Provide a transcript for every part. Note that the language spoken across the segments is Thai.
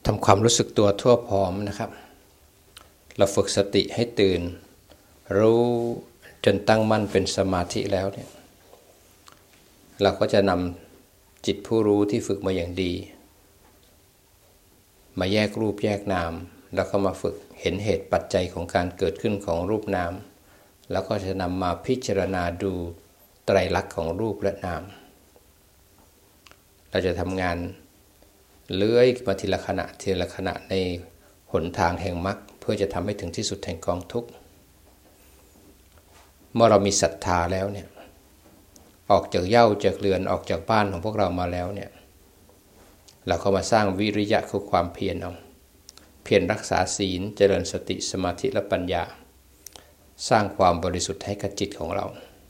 ทำความรู้สึกตัวทั่วพร้อมนะครับเราฝึกสติให้ตื่นรู้จนตั้งมั่นเป็นสมาธิแล้วเนี่ยเราก็จะนำจิตผู้รู้ที่ฝึกมาอย่างดีมาแยกรูปแยกนามแล้วก็มาฝึกเห็นเหตุปัจจัยของการเกิดขึ้นของรูปนามแล้วก็จะนำมาพิจารณาดูไตรลักษณ์ของรูปและนามเราจะทำงานเลื้อยมาทีละขณะทีละขณะในหนทางแห่งมรรคเพื่อจะทำให้ถึงที่สุดแห่งกองทุกข์เมื่อเรามีศรัทธาแล้วเนี่ยออกจากเหย้าจากเรือนออกจากบ้านของพวกเรามาแล้วเนี่ยเราก็มาสร้างวิริยะคือความเพียรเอาเพียรรักษาศีลเจริญสติสมาธิและปัญญาสร้างความบริสุทธิ์ให้กับจิตของเรา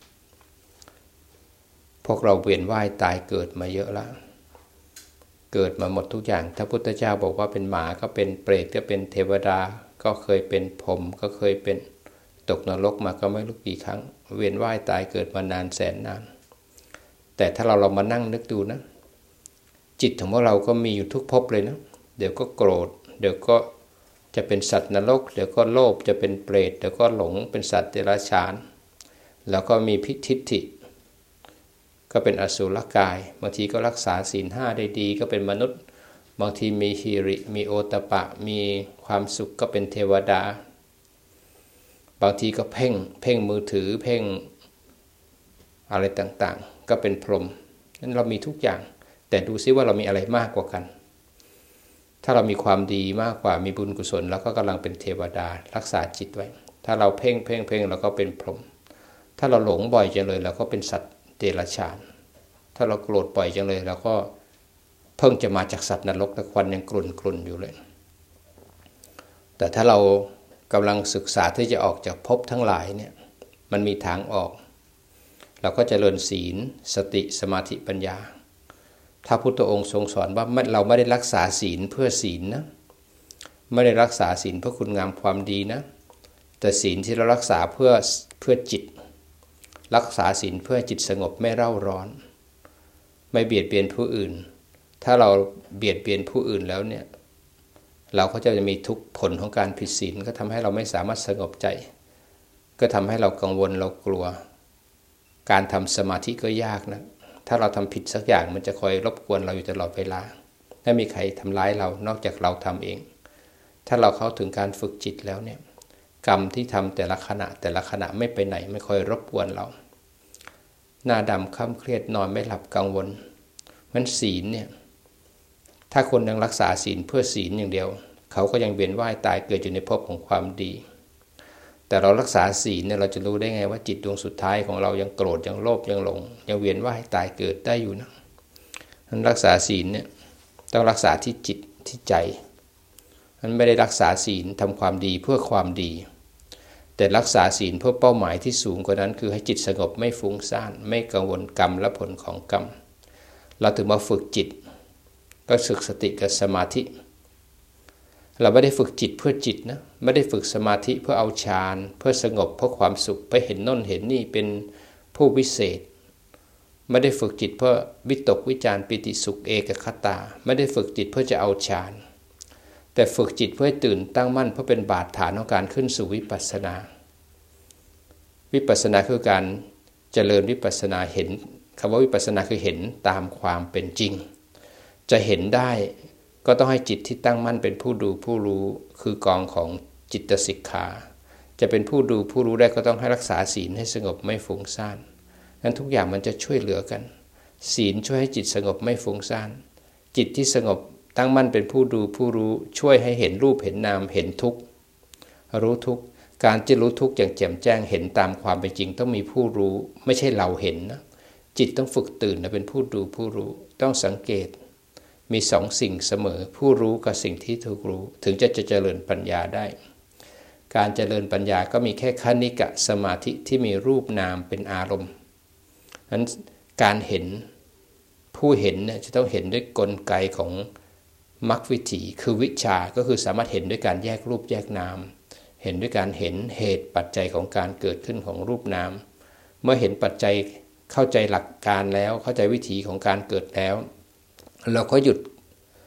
พวกเราเวียนว่ายตายเกิดมาเยอะแล้วเกิดมาหมดทุกอย่างถ้าพุทธเจ้าบอกว่าเป็นหมาก็เป็นเปรตก็เป็นเทวดาก็เคยเป็นพรหมก็เคยเป็นตกนรกมาก็ไม่รู้กี่ครั้งเวียนว่ายตายเกิดมานานแสนนานแต่ถ้าเรามานั่งนึกดูนะจิตของพวกเราก็มีอยู่ทุกภพเลยนะเดี๋ยวก็โกรธเดี๋ยวก็จะเป็นสัตว์นรกเดี๋ยวก็โลภจะเป็นเปรตเดี๋ยวก็หลงเป็นสัตว์เดรัจฉานแล้วก็มีทิฏฐิก็เป็นอสุรกายบางทีก็รักษาศีล 5ได้ดีก็เป็นมนุษย์บางทีมีหิริมีโอตปะมีความสุขก็เป็นเทวดาบางทีก็เพ่งมือถือเพ่งอะไรต่างๆก็เป็นพรหมนั้นเรามีทุกอย่างแต่ดูซิว่าเรามีอะไรมากกว่ากันถ้าเรามีความดีมากกว่ามีบุญกุศลแล้วก็กำลังเป็นเทวดารักษาจิตไว้ถ้าเราเพ่งแล้วก็เป็นพรหมถ้าเราหลงบ่อยจังเลยเราก็เป็นสัตว์เดรัจฉานถ้าเราโกรธบ่อยจังเลยเราก็เพิ่งจะมาจากสัตว์นรกแต่ควันยังกลุ่นอยู่เลยแต่ถ้าเรากำลังศึกษาที่จะออกจากภพทั้งหลายเนี่ยมันมีทางออกเราก็เจริญศีลสติสมาธิปัญญาถ้าพุทธองค์ทรงสอนว่าเราไม่ได้รักษาศีลเพื่อศีลนะไม่ได้รักษาศีลเพื่อคุณงามความดีนะแต่ศีลที่เรารักษาเพื่อจิตรักษาศีลเพื่อจิตสงบไม่เร่าร้อนไม่เบียดเบียนผู้อื่นถ้าเราเบียดเบียนผู้อื่นแล้วเนี่ยเราก็จะมีทุกผลของการผิดศีลก็ทำให้เราไม่สามารถสงบใจก็ทำให้เรากังวลเรากลัวการทำสมาธิก็ยากนะถ้าเราทำผิดสักอย่างมันจะคอยรบกวนเราอยู่ตลอดเวลาไม่มีใครทำร้ายเรานอกจากเราทำเองถ้าเราเข้าถึงการฝึกจิตแล้วเนี่ยกรรมที่ทำแต่ละขณะไม่ไปไหนไม่คอยรบกวนเราหน้าดำคล่ำเครียดนอนไม่หลับกังวลมันศีลเนี่ยถ้าคนยังรักษาศีลเพื่อศีลอย่างเดียวเขาก็ยังเวียนว่ายตายเกิดอยู่ในภพของความดีแต่เรารักษาศีลเนี่ยเราจะรู้ได้ไงว่าจิตดวงสุดท้ายของเรายังโกรธยังโลภยังหลงยังเวียนว่ายตายเกิดได้อยู่นะนั้นรักษาศีลเนี่ยต้องรักษาที่จิตที่ใจมันไม่ได้รักษาศีลทำความดีเพื่อความดีแต่รักษาศีลเพื่อเป้าหมายที่สูงกว่านั้นคือให้จิตสงบไม่ฟุ้งซ่านไม่กังวลกรรมและผลของกรรมเราถึงมาฝึกจิตก็ฝึกสติกับสมาธิเราไม่ได้ฝึกจิตเพื่อจิตนะไม่ได้ฝึกสมาธิเพื่อเอาฌานเพื่อสงบเพื่อความสุขเพื่อเห็นโน่นเห็นนี่เป็นผู้วิเศษไม่ได้ฝึกจิตเพื่อวิตกวิจารปิติสุขเอกคตาไม่ได้ฝึกจิตเพื่อจะเอาฌานแต่ฝึกจิตเพื่อให้ตื่นตั้งมั่นเพื่อเป็นบาดฐานของการขึ้นสู่วิปัสสนาวิปัสสนาคือการเจริญวิปัสสนาเห็นคำว่าวิปัสสนาคือเห็นตามความเป็นจริงจะเห็นได้ก็ต้องให้จิตที่ตั้งมั่นเป็นผู้ดูผู้รู้คือกองของจิตสิกขาจะเป็นผู้ดูผู้รู้ได้ก็ต้องให้รักษาศีลให้สงบไม่ฟุ้งซ่านนั้นทุกอย่างมันจะช่วยเหลือกันศีลช่วยให้จิตสงบไม่ฟุ้งซ่านจิตที่สงบตั้งมั่นเป็นผู้ดูผู้รู้ช่วยให้เห็นรูปเห็นนามเห็นทุกข์รู้ทุกข์การจะรู้ทุกข์อย่างแจ่มแจ้งเห็นตามความเป็นจริงต้องมีผู้รู้ไม่ใช่เราเห็นนะจิตต้องฝึกตื่นเป็นผู้ดูผู้รู้ต้องสังเกตมีสองสิ่งเสมอผู้รู้กับสิ่งที่ถูกรู้ถึงจะเจริญปัญญาได้การเจริญปัญญาก็มีแค่คณิกะสมาธิที่มีรูปนามเป็นอารมณ์นั้นการเห็นผู้เห็นเนี่ยจะต้องเห็นด้วยกลไกของมรรควิถีคือวิชาก็คือสามารถเห็นด้วยการแยกรูปแยกนามเห็นด้วยการเห็นเหตุปัจจัยของการเกิดขึ้นของรูปนามเมื่อเห็นปัจจัยเข้าใจหลักการแล้วเข้าใจวิถีของการเกิดแล้วเราก็หยุด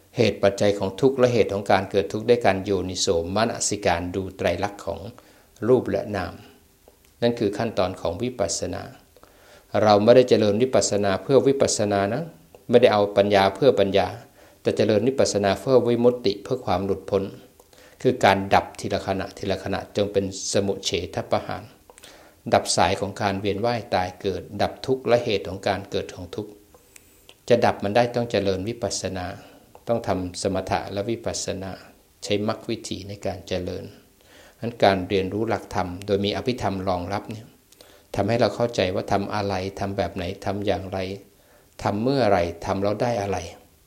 เหตุปัจจัยของทุกข์และเหตุของการเกิดทุกข์ได้การโยนิโสมนสิการดูไตรลักษณ์ของรูปและนามนั่นคือขั้นตอนของวิปัสสนาเราไม่ได้เจริญวิปัสสนาเพื่อวิปัสสนานะไม่ได้เอาปัญญาเพื่อปัญญาแต่เจริญวิปัสสนาเพื่อวิมุตติเพื่อความหลุดพ้นคือการดับทีละขณะทีละขณะจงเป็นสมุเฉทประหารดับสายของการเวียนว่ายตายเกิดดับทุกข์และเหตุของการเกิดของทุกข์จะดับมันได้ต้องเจริญวิปัสสนาต้องทำสมถะและวิปัสสนาใช้มรรควิธีในการเจริญนั้นการเรียนรู้หลักธรรมโดยมีอภิธรรมรองรับเนี่ยทำให้เราเข้าใจว่าทำอะไรทำแบบไหนทำอย่างไรทำเมื่อไรทำแล้วได้อะไร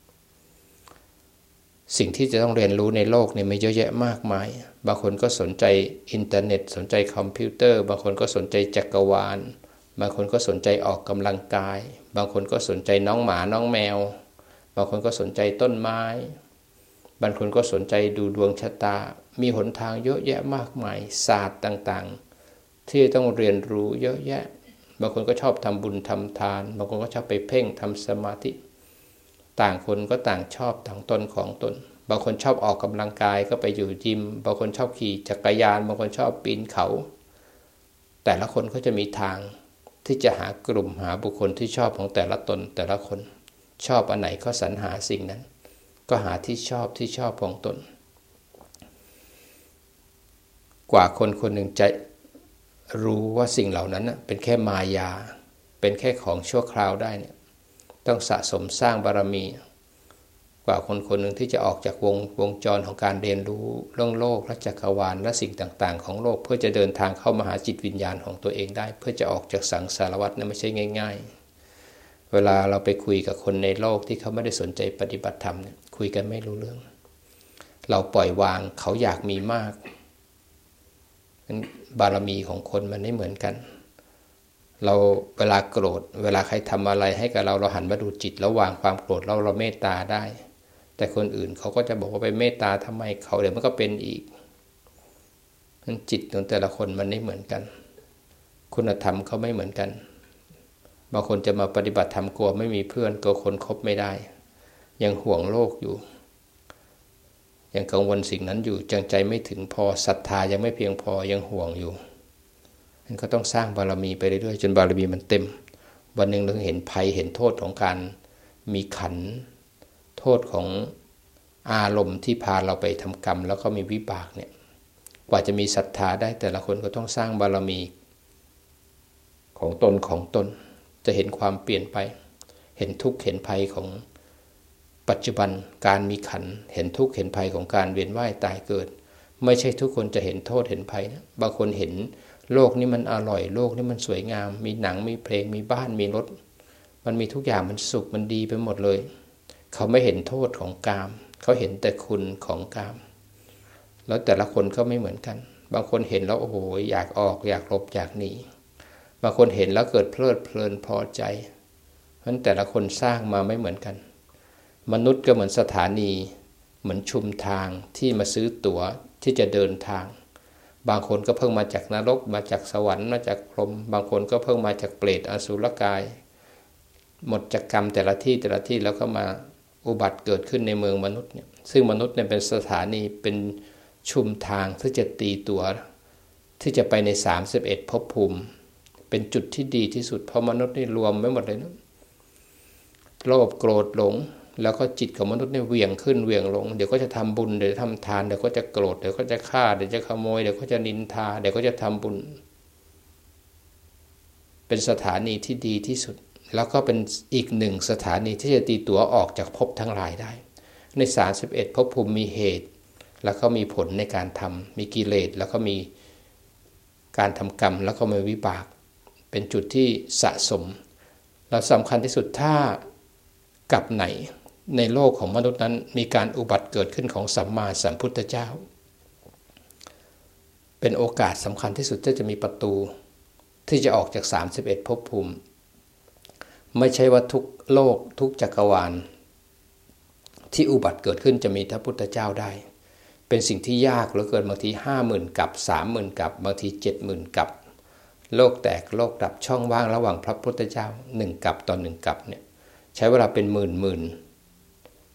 สิ่งที่จะต้องเรียนรู้ในโลกเนี่ยมีเยอะแยะมากมายบางคนก็สนใจอินเทอร์เน็ตสนใจคอมพิวเตอร์บางคนก็สนใจจักรวาลบางคนก็สนใจออกกำลังกายบางคนก็สนใจน้องหมาน้องแมวบางคนก็สนใจต้นไม้บางคนก็สนใจดูดวงชะตามีหนทางเยอะแยะมากมายศาสตร์ต่างๆที่ต้องเรียนรู้เยอะแยะบางคนก็ชอบทำบุญทำทานบางคนก็ชอบไปเพ่งทำสมาธิต่างคนก็ต่างชอบต่างตนของตนบางคนชอบออกกำลังกายก็ไปอยู่ยิมบางคนชอบขี่จักรยานบางคนชอบปีนเขาแต่ละคนก็จะมีทางที่จะหากลุ่มหาบุคคลที่ชอบของแต่ละตนแต่ละคนชอบอันไหนก็สรรหาสิ่งนั้นก็หาที่ชอบของตนกว่าคนคนหนึ่งจะรู้ว่าสิ่งเหล่านั้นเป็นแค่มายาเป็นแค่ของชั่วคราวได้เนี่ยต้องสะสมสร้างบารมีกว่าคนคนหนึ่งที่จะออกจากวงจรของการเรียนรู้เรื่องโลกและจักรวาลและสิ่งต่างๆของโลกเพื่อจะเดินทางเข้ามาหาจิตวิญญาณของตัวเองได้เพื่อจะออกจากสังสารวัฏนั้นไม่ใช่ง่ายๆเวลาเราไปคุยกับคนในโลกที่เขาไม่ได้สนใจปฏิบัติธรรมเนี่ยคุยกันไม่รู้เรื่องเราปล่อยวางเขาอยากมีมากบารมีของคนมันไม่เหมือนกันเราเวลาโกรธเวลาใครทำอะไรให้กับเราหันมาดูจิตแล้ววางความโกรธเราเมตตาได้แต่คนอื่นเขาก็จะบอกว่าไปเมตตาทำไมเขาเดี๋ยวมันก็เป็นอีกนั้นจิตของแต่ละคนมันไม่เหมือนกันคุณธรรมเขาไม่เหมือนกันบางคนจะมาปฏิบัติธรรมกลัวไม่มีเพื่อนกลัวคนคบไม่ได้ยังห่วงโลกอยู่ยังกังวลสิ่งนั้นอยู่จังใจไม่ถึงพอศรัทธายังไม่เพียงพอยังห่วงอยู่มันก็ต้องสร้างบารมีไปเรื่อยๆจนบารมีมันเต็มวันหนึ่งเราเห็นภัยเห็นโทษของการมีขันธ์โทษของอารมณ์ที่พาเราไปทำกรรมแล้วก็มีวิบากเนี่ยกว่าจะมีศรัทธาได้แต่ละคนก็ต้องสร้างบารมีของตนจะเห็นความเปลี่ยนไปเห็นทุกข์เห็นภัยของปัจจุบันการมีขันธ์เห็นทุกข์เห็นภัยของการเวียนว่ายตายเกิดไม่ใช่ทุกคนจะเห็นโทษเห็นภัยนะบางคนเห็นโลกนี้มันอร่อยโลกนี้มันสวยงามมีหนังมีเพลงมีบ้านมีรถมันมีทุกอย่างมันสุขมันดีไปหมดเลยเขาไม่เห็นโทษของกามเขาเห็นแต่คุณของกามแล้วแต่ละคนก็ไม่เหมือนกันบางคนเห็นแล้วโอ้โหอยากออกอยากหลบอยากหนีบางคนเห็นแล้วเกิดเพลิดเพลินพอใจเพราะฉะนั้นแต่ละคนสร้างมาไม่เหมือนกันมนุษย์ก็เหมือนสถานีเหมือนชุมทางที่มาซื้อตั๋วที่จะเดินทางบางคนก็เพิ่งมาจากนรกมาจากสวรรค์มาจากพรหมบางคนก็เพิ่งมาจากเปรตอสุรกายหมดจากกรรมแต่ละที่แล้วก็มาอุบัติเกิดขึ้นในเมืองมนุษย์เนี่ยซึ่งมนุษย์เนี่ยเป็นสถานีเป็นชุมทางที่จะตีตัวที่จะไปใน31ภพภูมิเป็นจุดที่ดีที่สุดเพราะมนุษย์นี่รวมไม่หมดเลยนะโลภโกรธหลงแล้วก็จิตของมนุษย์เนี่ยเหวี่ยงขึ้นเหวี่ยงลงเดี๋ยวก็จะทำบุญเดี๋ยวทำทานเดี๋ยวก็จะโกรธเดี๋ยวก็จะฆ่าเดี๋ยวจะขโมยเดี๋ยวก็จะนินทาเดี๋ยวก็จะทำบุญเป็นสถานีที่ดีที่สุดแล้วก็เป็นอีกหนึ่งสถานีที่จะตีตัวออกจากภพทั้งหลายได้ใน31ภพภูมิมีเหตุแล้วก็มีผลในการทำมีกิเลสแล้วก็มีการทำกรรมแล้วก็มีวิบากเป็นจุดที่สะสมแล้วสำคัญที่สุดถ้ากับไหนในโลกของมนุษย์นั้นมีการอุบัติเกิดขึ้นของสัมมาสัมพุทธเจ้าเป็นโอกาสสำคัญที่สุดที่จะมีประตูที่จะออกจาก31ภพภูมิไม่ใช่ว่าทุกโลกทุกจักรวาลที่อุบัติเกิดขึ้นจะมีพระพุทธเจ้าได้เป็นสิ่งที่ยากเหลือเกินบางที 50,000 กับ 30,000 กับบางที 70,000 กับโลกแตกโลกดับช่องว่างระหว่างพระพุทธเจ้า1กับต่อ1กับเนี่ยใช้เวลาเป็นหมื่น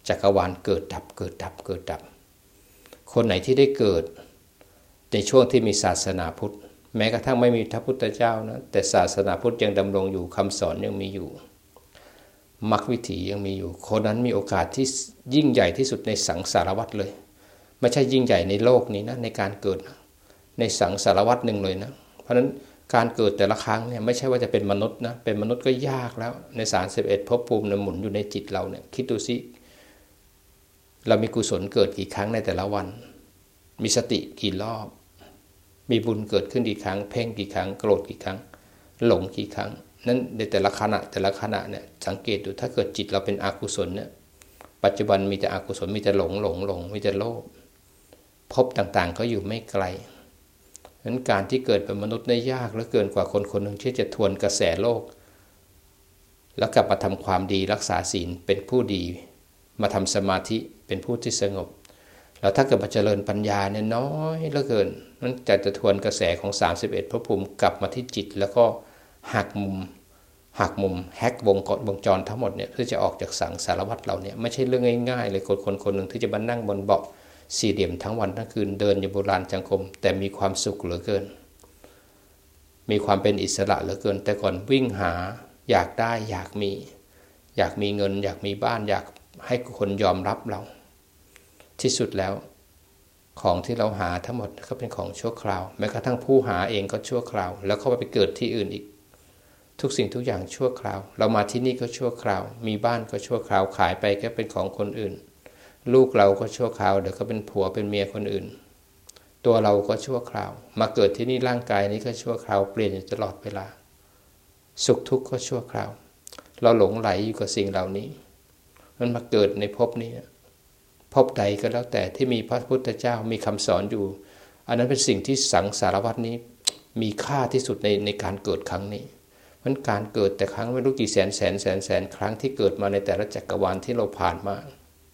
จักรวาลเกิดดับเกิดดับเกิดดับคนไหนที่ได้เกิดในช่วงที่มีศาสนาพุทธแม้กระทั่งไม่มีพระพุทธเจ้านะแต่ศาสนาพุทธยังดำรงอยู่คำสอนยังมีอยู่มรรควิถียังมีอยู่คนนั้นมีโอกาสที่ยิ่งใหญ่ที่สุดในสังสารวัฏเลยไม่ใช่ยิ่งใหญ่ในโลกนี้นะในการเกิดในสังสารวัฏหนึ่งเลยนะเพราะฉะนั้นการเกิดแต่ละครั้งเนี่ยไม่ใช่ว่าจะเป็นมนุษย์นะเป็นมนุษย์ก็ยากแล้วใน31ภพภูมิหมุนอยู่ในจิตเราเนี่ยคิดดูสิเรามีกุศลเกิดกี่ครั้งในแต่ละวันมีสติกี่รอบมีบุญเกิดขึ้นกี่ครั้งเพ่งกี่ครั้งโกรธกี่ครั้งหลงกี่ครั้งนั้นในแต่ละขณะเนี่ยสังเกตดูถ้าเกิดจิตเราเป็นอกุศลเนี่ยปัจจุบันมีแต่อกุศลมีแต่หลงมีแต่โลภภพต่างๆก็อยู่ไม่ไกลนั้นการที่เกิดเป็นมนุษย์ได้ยากเหลือเกินกว่าคนคนหนึ่งที่จะทวนกระแสโลกแล้วกลับมาทำความดีรักษาศีลเป็นผู้ดีมาทำสมาธิเป็นผู้ที่สงบแล้วถ้าเกิดมาเจริญปัญญาเนี่ยน้อยเหลือเกินนั้นจะทวนกระแสของ31ภพภูมิกลับมาที่จิตแล้วก็หักมุมแฮกวงจรทั้งหมดเนี่ยเพื่อจะออกจากสังสารวัฏเราเนี่ยไม่ใช่เรื่องง่ายๆเลยคนหนึ่งที่จะมานั่งบนเบาะสี่เหลี่ยมทั้งวันทั้งคืนเดินอยู่โบราณจังคมแต่มีความสุขเหลือเกินมีความเป็นอิสระเหลือเกินแต่ก่อนวิ่งหาอยากได้อยากมีเงินอยากมีบ้านอยากให้คนยอมรับเราที่สุดแล้วของที่เราหาทั้งหมดก็เป็นของชั่วคราวแม้กระทั่งผู้หาเองก็ชั่วคราวแล้วเขาไปเกิดที่อื่นอีกทุกสิ่งทุกอย่างชั่วคราวเรามาที่นี่ก็ชั่วคราวมีบ้านก็ชั่วคราวขายไปก็เป็นของคนอื่นลูกเราก็ชั่วคราวเดี๋ยวก็เป็นผัวเป็นเมียคนอื่นตัวเราก็ชั่วคราวมาเกิดที่นี่ร่างกายนี้ก็ชั่วคราวเปลี่ยนอยู่ตลอดเวลาสุขทุกข์ก็ชั่วคราวเราหลงไหลอยู่กับสิ่งเหล่านี้มันมาเกิดในภพนี้ภพใดก็แล้วแต่ที่มีพระพุทธเจ้ามีคำสอนอยู่อันนั้นเป็นสิ่งที่สังสารวัฏนี้มีค่าที่สุดในการเกิดครั้งนี้เพราะการเกิดแต่ครั้งไม่รู้กี่แสนครั้งที่เกิดมาในแต่ละจักรวาลที่เราผ่านมา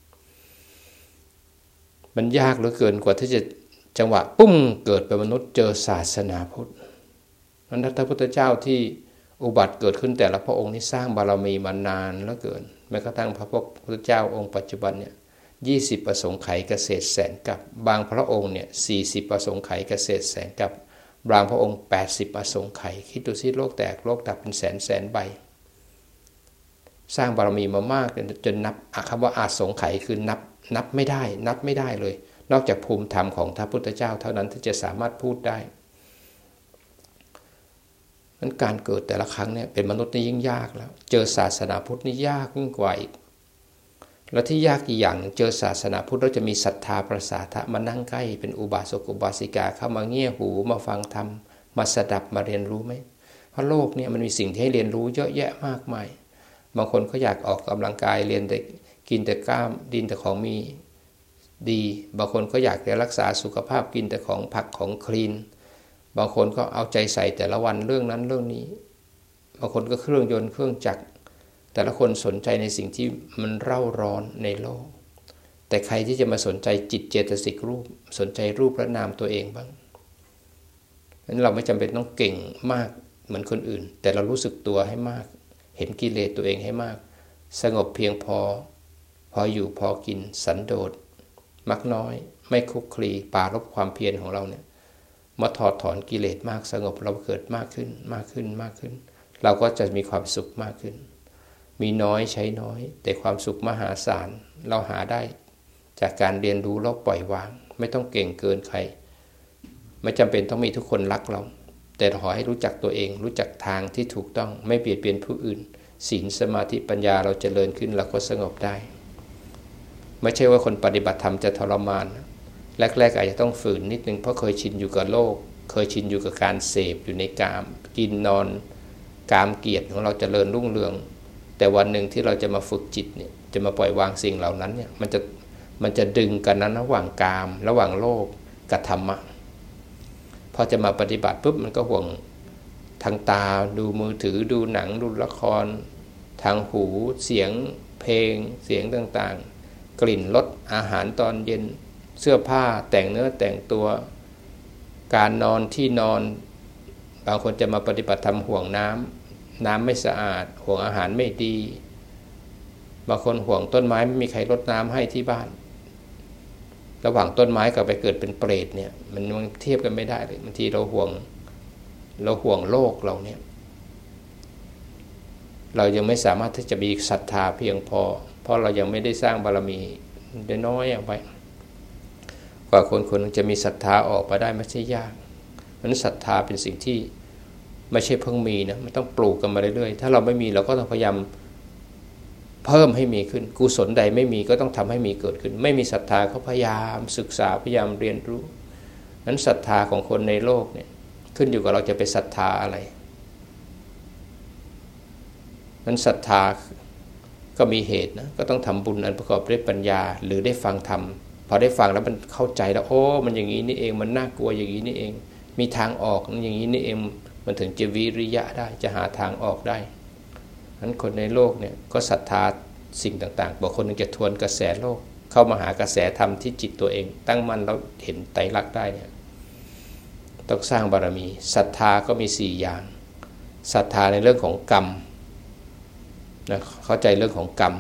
มันยากเหลือเกินกว่าที่จะจังหวะปุ้มเกิดเป็นมนุษย์เจอศาสนาพุทธนั้นพระพุทธเจ้าที่อุบัติเกิดขึ้นแต่ละพระองค์นี้สร้างบารมีมานานเหลือเกินแม้กระทั่งพระพุทธเจ้าองค์ปัจจุบันเนี่ย20ประสงค์ไขเกษตรแสนกับบางพระองค์เนี่ย40ประสงค์ไขเกษตรแสนกับบางพระองค์80ประสงค์ไขคิดดูสิโลกแตกโลกดับเป็นแสนใบสร้างบารมีมามากจนนับคำว่าอาสงไขคือนับไม่ได้เลยนอกจากภูมิธรรมของพระพุทธเจ้าเท่านั้นที่จะสามารถพูดได้นั้นการเกิดแต่ละครั้งเนี่ยเป็นมนุษย์นี่ยิ่งยากแล้วเจอศาสนาพุทธนี่ยากยิ่งกว่าอีกแล้วที่ยากอีกอย่างเจอศาสนาพุทธเราจะมีศรัทธาประสาทะมานั่งใกล้เป็นอุบาสกอุบาสิกาเข้ามาเงี่ยหูมาฟังธรรมมาสดับมาเรียนรู้ไหมเพราะโลกเนี่ยมันมีสิ่งที่ให้เรียนรู้เยอะแยะมากมายบางคนก็อยากออกกำลังกายเรียนแต่กินแต่กล้ามดินแต่ของมีดีบางคนก็อยากจะรักษาสุขภาพกินแต่ของผักของคลีนบางคนก็เอาใจใส่แต่ละวันเรื่องนั้นเรื่องนี้บางคนก็เครื่องยนต์เครื่องจักรแต่ละคนสนใจในสิ่งที่มันเร่าร้อนในโลกแต่ใครที่จะมาสนใจจิตเจตสิกรูปสนใจรูปและนามตัวเองบ้างนั้นเราไม่จำเป็นต้องเก่งมากเหมือนคนอื่นแต่เรารู้สึกตัวให้มากเห็นกิเลสตัวเองให้มากสงบเพียงพออยู่พอกินสันโดษมักน้อยไม่คุกคลีปารบความเพียรของเราเนี่ยมาถอดถอนกิเลสมากสงบเราเกิดมากขึ้นเราก็จะมีความสุขมากขึ้นมีน้อยใช้น้อยแต่ความสุขมหาศาลเราหาได้จากการเรียนรู้แล้วปล่อยวางไม่ต้องเก่งเกินใครไม่จำเป็นต้องมีทุกคนรักเราแต่ขอให้รู้จักตัวเองรู้จักทางที่ถูกต้องไม่เบียดเบียนผู้อื่นศีลสมาธิปัญญาเราเจริญขึ้นเราก็สงบได้ไม่ใช่ว่าคนปฏิบัติธรรมจะทรมานแรกๆอาจจะต้องฝืนนิดนึงเพราะเคยชินอยู่กับโลกเคยชินอยู่กับการเสพอยู่ในกามกินนอนกามเกียรติของเราเจริญรุ่งเรืองแต่วันหนึ่งที่เราจะมาฝึกจิตเนี่ยจะมาปล่อยวางสิ่งเหล่านั้นเนี่ยมันจะดึงกันนั้นระหว่างกามระหว่างโลกกับธรรมะพอจะมาปฏิบัติปุ๊บมันก็ห่วงทางตาดูมือถือดูหนังดูละครทางหูเสียงเพลงเสียงต่างๆกลิ่นรสอาหารตอนเย็นเสื้อผ้าแต่งเนื้อแต่งตัวการนอนที่นอนบางคนจะมาปฏิบัติธรรมห่วงน้ำไม่สะอาดห่วงอาหารไม่ดีบางคนห่วงต้นไม้ไม่มีใครรดน้ำให้ที่บ้านระหว่างต้นไม้กับไปเกิดเป็นเปรตเนี่ยมันเทียบกันไม่ได้เลยบางทีเราห่วงโลกเราเนี่ยเรายังไม่สามารถที่จะมีศรัทธาเพียงพอเพราะเรายังไม่ได้สร้างบารมีได้น้อยเอาไว้กว่าคนจะมีศรัทธาออกมาได้ไม่ใช่ยากเพราะฉะนั้นศรัทธาเป็นสิ่งที่ไม่ใช่เพิ่งมีนะมันต้องปลูกกันมาเรื่อยๆถ้าเราไม่มีเราก็ต้องพยายามเพิ่มให้มีขึ้นกุศลใดไม่มีก็ต้องทำให้มีเกิดขึ้นไม่มีศรัทธาก็พยายามศึกษาพยายามเรียนรู้นั้นศรัทธาของคนในโลกเนี่ยขึ้นอยู่กับเราจะไปศรัทธาอะไรนั้นศรัทธาก็มีเหตุนะก็ต้องทำบุญอันประกอบด้วยปัญญาหรือได้ฟังธรรมพอได้ฟังแล้วมันเข้าใจแล้วโอ้มันอย่างนี้นี่เองมันน่ากลัวอย่างนี้นี่เองมีทางออกอย่างนี้นี่เองมันถึงจะวิริยะได้จะหาทางออกได้นั้นคนในโลกเนี่ยก็ศรัทธาสิ่งต่างๆบางคนนึงจะทวนกระแสโลกเข้ามาหากระแสธรรมที่จิตตัวเองตั้งมั่นแล้วเห็นไตรลักษณ์ได้เนี่ยต้องสร้างบารมีศรัทธาก็มี4อย่างศรัทธาในเรื่องของกรรมนะเข้าใจเรื่องของกรรม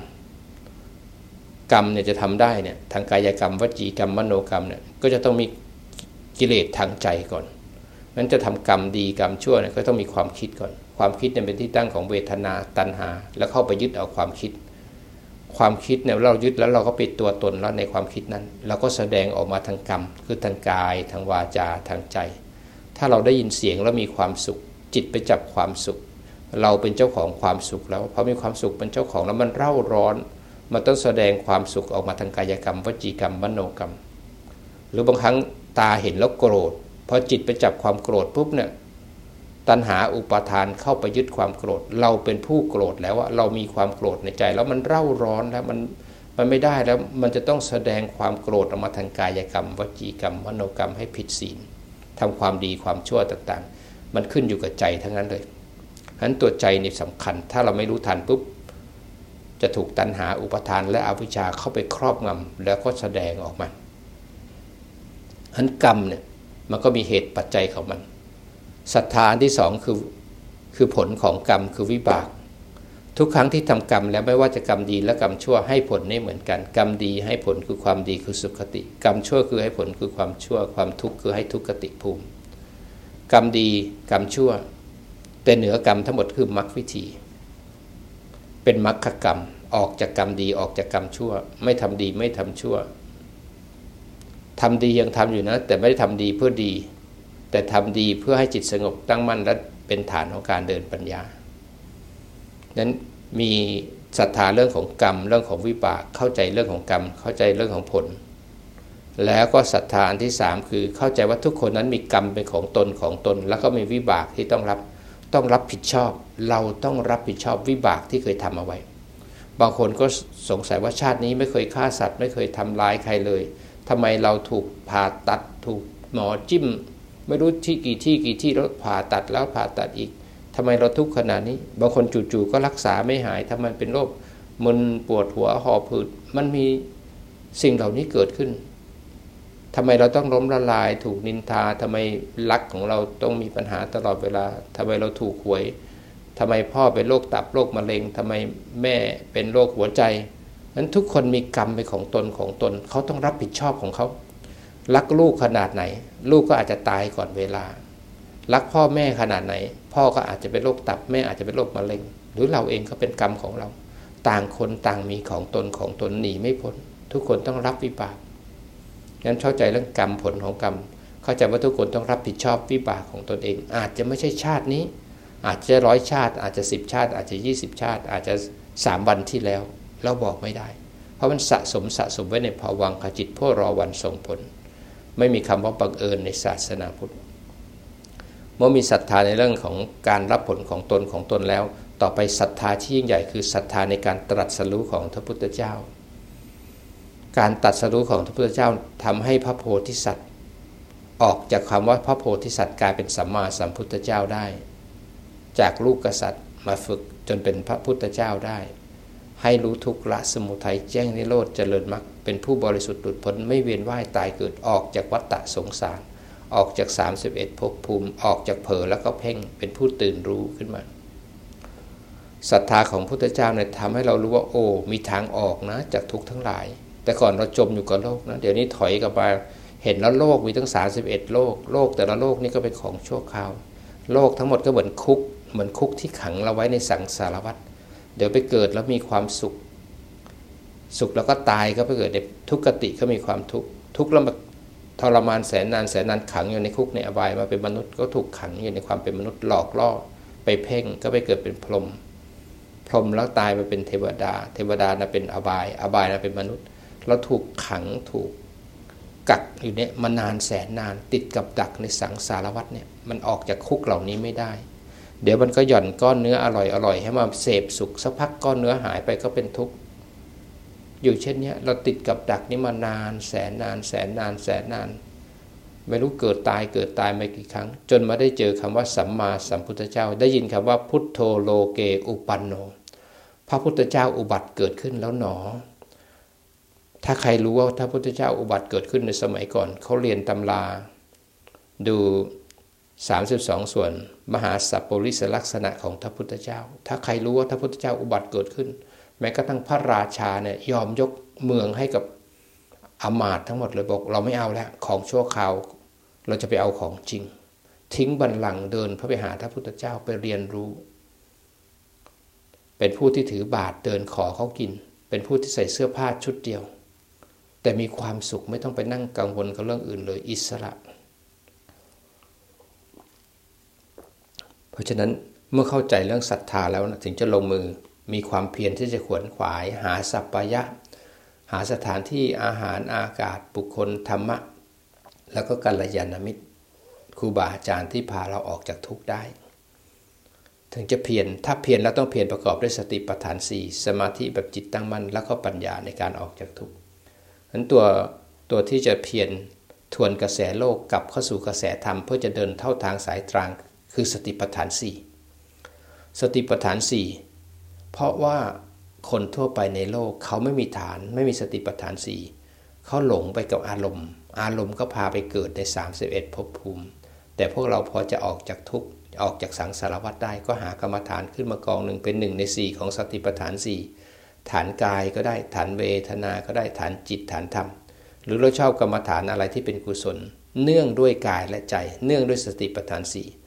เนี่ยจะทำได้เนี่ยทางกายกรรมวจีกรรมมโนกรรมเนี่ยก็จะต้องมีกิเลสทางใจก่อนนั้นจะทำกรรมดีกรรมชั่วเนี่ยก็ต้องมีความคิดก่อนความคิดเนี่ยเป็นที่ตั้งของเวทนาตัณหาแล้วเข้าไปยึดเอาความคิดเนี่ยเรายึดแล้วเราก็ปิดตัวตนแล้วในความคิดนั้นเราก็แสดงออกมาทางกรรมคือทางกายทางวาจาทางใจถ้าเราได้ยินเสียงแล้วมีความสุขจิตไปจับความสุขเราเป็นเจ้าของความสุขแล้วพอมีความสุขเป็นเจ้าของแล้วมันเร่าร้อนมันต้องแสดงความสุขออกมาทางกายกรรมวจีกรรมมโนกรรมหรือบางครั้งตาเห็นแล้วโกรธพอจิตไปจับความโกรธปุ๊บเนี่ยตัณหาอุปาทานเข้าไปยึดความโกรธเราเป็นผู้โกรธแล้วว่าเรามีความโกรธในใจแล้วมันเร่าร้อนแล้วมันไม่ได้แล้วมันจะต้องแสดงความโกรธออกมาทางกายกรรมวจีกรรมมโนกรรมให้ผิดศีลทำความดีความชั่วต่างๆมันขึ้นอยู่กับใจทั้งนั้นเลยฉะนั้นตัวใจนี่สำคัญถ้าเราไม่รู้ทันปุ๊บจะถูกตัณหาอุปาทานและอวิชชาเข้าไปครอบงำแล้วก็แสดงออกมาฉะนั้นกรรมเนี่ยมันก็มีเหตุปัจจัยของมันศรัทธาที่สองคือผลของกรรมคือวิบากทุกครั้งที่ทำกรรมแล้วไม่ว่าจะกรรมดีและกรรมชั่วให้ผลไม่เหมือนกันกรรมดีให้ผลคือความดีคือสุขติกรรมชั่วคือให้ผลคือความชั่วความทุกข์คือให้ทุกขติภูมิกรรมดีกรรมชั่วแต่เหนือกรรมทั้งหมดคือมรรควิธีเป็นมรรคกรรมออกจากกรรมดีออกจากกรรมชั่วไม่ทำดีไม่ทำชั่วทำดียังทำอยู่นะแต่ไม่ได้ทำดีเพื่อดีแต่ทำดีเพื่อให้จิตสงบตั้งมั่นและเป็นฐานของการเดินปัญญานั้นมีศรัทธาเรื่องของกรรมเรื่องของวิบากเข้าใจเรื่องของกรรมเข้าใจเรื่องของผลแล้วก็ศรัทธาอันที่3คือเข้าใจว่าทุกคนนั้นมีกรรมเป็นของตนแล้วก็มีวิบากที่ต้องรับผิดชอบเราต้องรับผิดชอบวิบากที่เคยทำเอาไว้บางคนก็สงสัยว่าชาตินี้ไม่เคยฆ่าสัตว์ไม่เคยทำร้ายใครเลยทำไมเราถูกผ่าตัดถูกหมอจิ้มไม่รู้ที่กี่ที่แล้วผ่าตัดแล้วผ่าตัดอีกทำไมเราทุกข์ขนาดนี้บางคนจู่ๆก็รักษาไม่หายทำไมเป็นโรคมึนปวดหัวหอบหืดมันมีสิ่งเหล่านี้เกิดขึ้นทำไมเราต้องล้มละลายถูกนินทาทำไมรักของเราต้องมีปัญหาตลอดเวลาทำไมเราถูกหวยทำไมพ่อเป็นโรคตับโรคมะเร็งทำไมแม่เป็นโรคหัวใจนั้นทุกคนมีกรรมเป็นของตนเขาต้องรับผิดชอบของเขารักลูกขนาดไหนลูกก็อาจจะตายก่อนเวลารักพ่อแม่ขนาดไหนพ่อก็อาจจะเป็นโรคตับแม่อาจจะเป็นโรคมะเร็งหรือเราเองก็เป็นกรรมของเราต่างคนต่างมีของตนหนีไม่พ้นทุกคนต้องรับวิบากงั้นเข้าใจเรื่องกรรมผลของกรรมเข้าใจว่าทุกคนต้องรับผิดชอบวิบากของตนเองอาจจะไม่ใช่ชาตินี้อาจจะ100 ชาติอาจจะ10 ชาติอาจจะ20 ชาติอาจจะ3 วันที่แล้วเราบอกไม่ได้เพราะมันสะสมไว้ในภวังคจิตเพื่อรอวันส่งผลไม่มีคำว่าบังเอิญในศาสนาพุทธเมื่อมีศรัทธาในเรื่องของการรับผลของตนแล้วต่อไปศรัทธาที่ยิ่งใหญ่คือศรัทธาในการตรัสรู้ของพระพุทธเจ้าการตรัสรู้ของพระพุทธเจ้าทำให้พระโพธิสัตว์ออกจากคำว่าพระโพธิสัตว์กลายเป็นสัมมาสัมพุทธเจ้าได้จากลูกกษัตริย์มาฝึกจนเป็นพระพุทธเจ้าได้ให้รู้ทุกข์ละสมุทัยแจ้งนิโรธเจริญมรรคเป็นผู้บริสุทธิ์หลุดพ้นไม่เวียนว่ายตายเกิดออกจากวัฏฏะสงสารออกจาก31ภพภูมิออกจากเผลอแล้วก็เพ่งเป็นผู้ตื่นรู้ขึ้นมาศรัทธาของพุทธเจ้าเนี่ยทำให้เรารู้ว่าโอ้มีทางออกนะจากทุกข์ทั้งหลายแต่ก่อนเราจมอยู่กับโลกนะเดี๋ยวนี้ถอยกลับมาเห็นแล้วโลกมีทั้ง31โลกแต่ละโลกนี่ก็เป็นของชั่วคราวโลกทั้งหมดก็เหมือนคุกที่ขังเราไว้ในสังสารวัฏเดี๋ยวไปเกิดแล้วมีความสุขแล้วก็ตายก็ไปเกิดในทุกขติก็มีความทุกข์แล้วทรมานแสนนานขังอยู่ในคุกในอบายมาเป็นมนุษย์ก็ถูกขังอยู่ในความเป็นมนุษย์หลอกล่อไปเพ่งก็ไปเกิดเป็นพรหมแล้วตายมาเป็นเทวดาน่ะเป็นอบายน่ะเป็นมนุษย์เราถูกขังถูกกักอยู่เนี่ยมานานแสนนานติดกับดักในสังสารวัฏเนี่ยมันออกจากคุกเหล่านี้ไม่ได้เดี๋ยวมันก็หย่อนก้อนเนื้ออร่อยให้มาเสพสุขสักพักก้อนเนื้อหายไปก็เป็นทุกข์อยู่เช่นนี้เราติดกับดักนี้มานานแสนนานไม่รู้เกิดตายมากี่ครั้งจนมาได้เจอคำว่าสัมมาสัมพุทธเจ้าได้ยินคำว่าพุทโธโลเกอุปันโนพระพุทธเจ้าอุบัติเกิดขึ้นแล้วหนอถ้าใครรู้ว่าพระพุทธเจ้าอุบัติเกิดขึ้นในสมัยก่อนเขาเรียนตำราดู32ส่วนมหาสัพปริสลักษณะของพระพุทธเจ้าถ้าใครรู้ว่าพระพุทธเจ้าอุบัติเกิดขึ้นแม้กระทั่งพระราชาเนี่ยยอมยกเมืองให้กับอมาตย์ทั้งหมดเลยบอกเราไม่เอาแล้วของชั่วคราวเราจะไปเอาของจริงทิ้งบัลลังก์เดินพระไปหาพระพุทธเจ้าไปเรียนรู้เป็นผู้ที่ถือบาตรเดินขอเขากินเป็นผู้ที่ใส่เสื้อผ้าชุดเดียวแต่มีความสุขไม่ต้องไปนั่งกังวลกับเรื่องอื่นเลยอิสระเพราะฉะนั้นเมื่อเข้าใจเรื่องศรัทธาแล้วนะถึงจะลงมือมีความเพียรที่จะขวนขวายหาสัปปายะหาสถานที่อาหารอากาศบุคคลธรรมะแล้วก็กัลยาณมิตรครูบาอาจารย์ที่พาเราออกจากทุกข์ได้ถึงจะเพียรถ้าเพียรแล้วต้องเพียรประกอบด้วยสติปัฏฐาน4สมาธิแบบจิตตั้งมั่นแล้วก็ปัญญาในการออกจากทุกข์นั้นตัวที่จะเพียรทวนกระแสโลกกลับเข้าสู่กระแสธรรมเพื่อจะเดินเท่าทางสายตรางคือสติปัฏฐาน4สติปัฏฐาน4เพราะว่าคนทั่วไปในโลกเขาไม่มีฐานไม่มีสติปัฏฐาน4เขาหลงไปกับอารมณ์ก็พาไปเกิดใน31ภพภูมิแต่พวกเราพอจะออกจากทุกข์ออกจากสังสารวัฏได้ก็หากรรมฐานขึ้นมากองหนึ่งเป็น1ใน4ของสติปัฏฐาน4ฐานกายก็ได้ฐานเวทนาก็ได้ฐานจิตฐานธรรมหรือเราชอบกรรมฐานอะไรที่เป็นกุศลเนื่องด้วยกายและใจเนื่องด้วยสติปัฏฐาน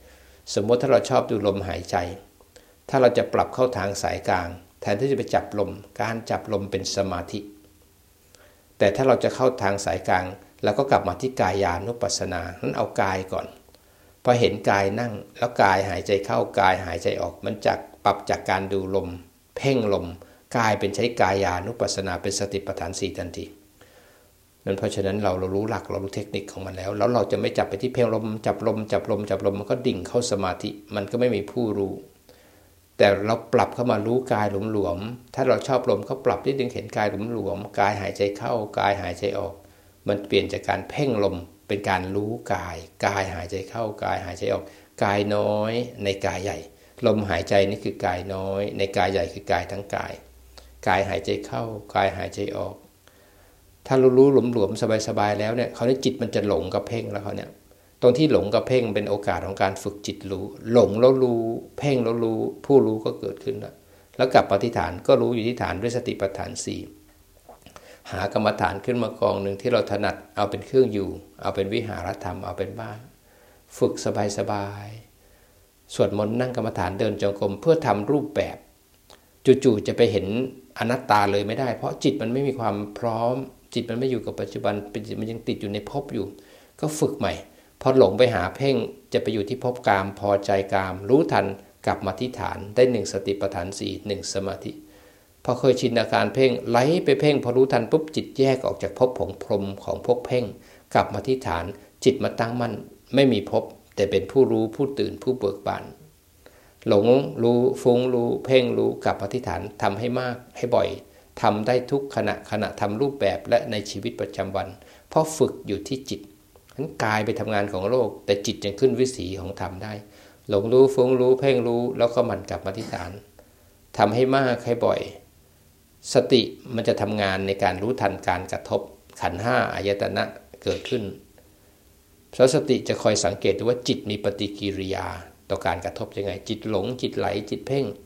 4สมมติถ้าเราชอบดูลมหายใจถ้าเราจะปรับเข้าทางสายกลางแทนที่จะไปจับลมการจับลมเป็นสมาธิแต่ถ้าเราจะเข้าทางสายกลางเราก็กลับมาที่กายานุปัสสนานั้นเอากายก่อนพอเห็นกายนั่งแล้วกายหายใจเข้ากายหายใจออกมันจากปรับจากการดูลมเพ่งลมกายเป็นใช้กายานุปัสสนาเป็นสติปัฏฐาน4ทันทีนั้นเพราะฉะนั้นเรารู้หลักเรารู้เทคนิคของมันแล้วเราจะไม่จับไปที่เพ่งลมจับลมมันก็ดิ่งเข้าสมาธิมันก็ไม่มีผู้รู้แต่เราปรับเข้ามารู้กายหลวมๆถ้าเราชอบลมก็ปรับนิดนึงเห็นกายหลวมๆกายหายใจเข้ากายหายใจออกมันเปลี่ยนจากการเพ่งลมเป็นการรู้กายหายใจเข้ากายหายใจออกกายน้อยในกายใหญ่ลมหายใจนี่คือกายน้อยในกายใหญ่คือกายทั้งกายหายใจเข้ากายหายใจออกถ้ารู้หลวมๆสบายๆแล้วเนี่ยคราวนี้จิตมันจะหลงกับเพ่งแล้วเขาเนี่ยตรงที่หลงกับเพ่งเป็นโอกาสของการฝึกจิตรู้หลงแล้วรู้เพ่งแล้วรู้ผู้รู้ก็เกิดขึ้นแล้วกลับปฏิฐานก็รู้อยู่ที่ฐานด้วยสติปัฏฐาน4หากรรมฐานขึ้นมากองหนึ่งที่เราถนัดเอาเป็นเครื่องอยู่เอาเป็นวิหารธรรมเอาเป็นบ้านฝึกสบายๆสวดมนต์นั่งกรรมฐานเดินจงกรมเพื่อทำรูปแบบจู่ๆจะไปเห็นอนัตตาเลยไม่ได้เพราะจิตมันไม่มีความพร้อมจิตมันไม่อยู่กับปัจจุบันจิตมันยังติดอยู่ในภพอยู่ก็ฝึกใหม่พอหลงไปหาเพ่งจะไปอยู่ที่ภพกามพอใจกามรู้ทันกลับมาที่ฐานได้1สติปัฏฐาน4 1สมาธิพอเคยชินอาการเพ่งไหลไปเพ่งพอรู้ทันปุ๊บจิตแยกออกจากภพของพรหมของพวกเพ่งกลับมาที่ฐานจิตมาตั้งมั่นไม่มีภพแต่เป็นผู้รู้ผู้ตื่นผู้เบิกบานหลงรู้ฟุ้งรู้เพ่งรู้กลับมาที่ฐานทำให้มากให้บ่อยทำได้ทุกขณะทำรูปแบบและในชีวิตประจำวันเพราะฝึกอยู่ที่จิตนั้นกายไปทำงานของโลกแต่จิตยังขึ้นวิถีของธรรมได้หลงรู้ฟุ้งรู้เพ่งรู้แล้วก็มันกลับมาที่ฐานทำให้มากให้บ่อยสติมันจะทำงานในการรู้ทันการกระทบขันธ์5อายตนะเกิดขึ้นเพราะสติจะคอยสังเกตดูว่าจิตมีปฏิกิริยาต่อการกระทบยังไงจิตหลงจิตไหลจิตเพ่ง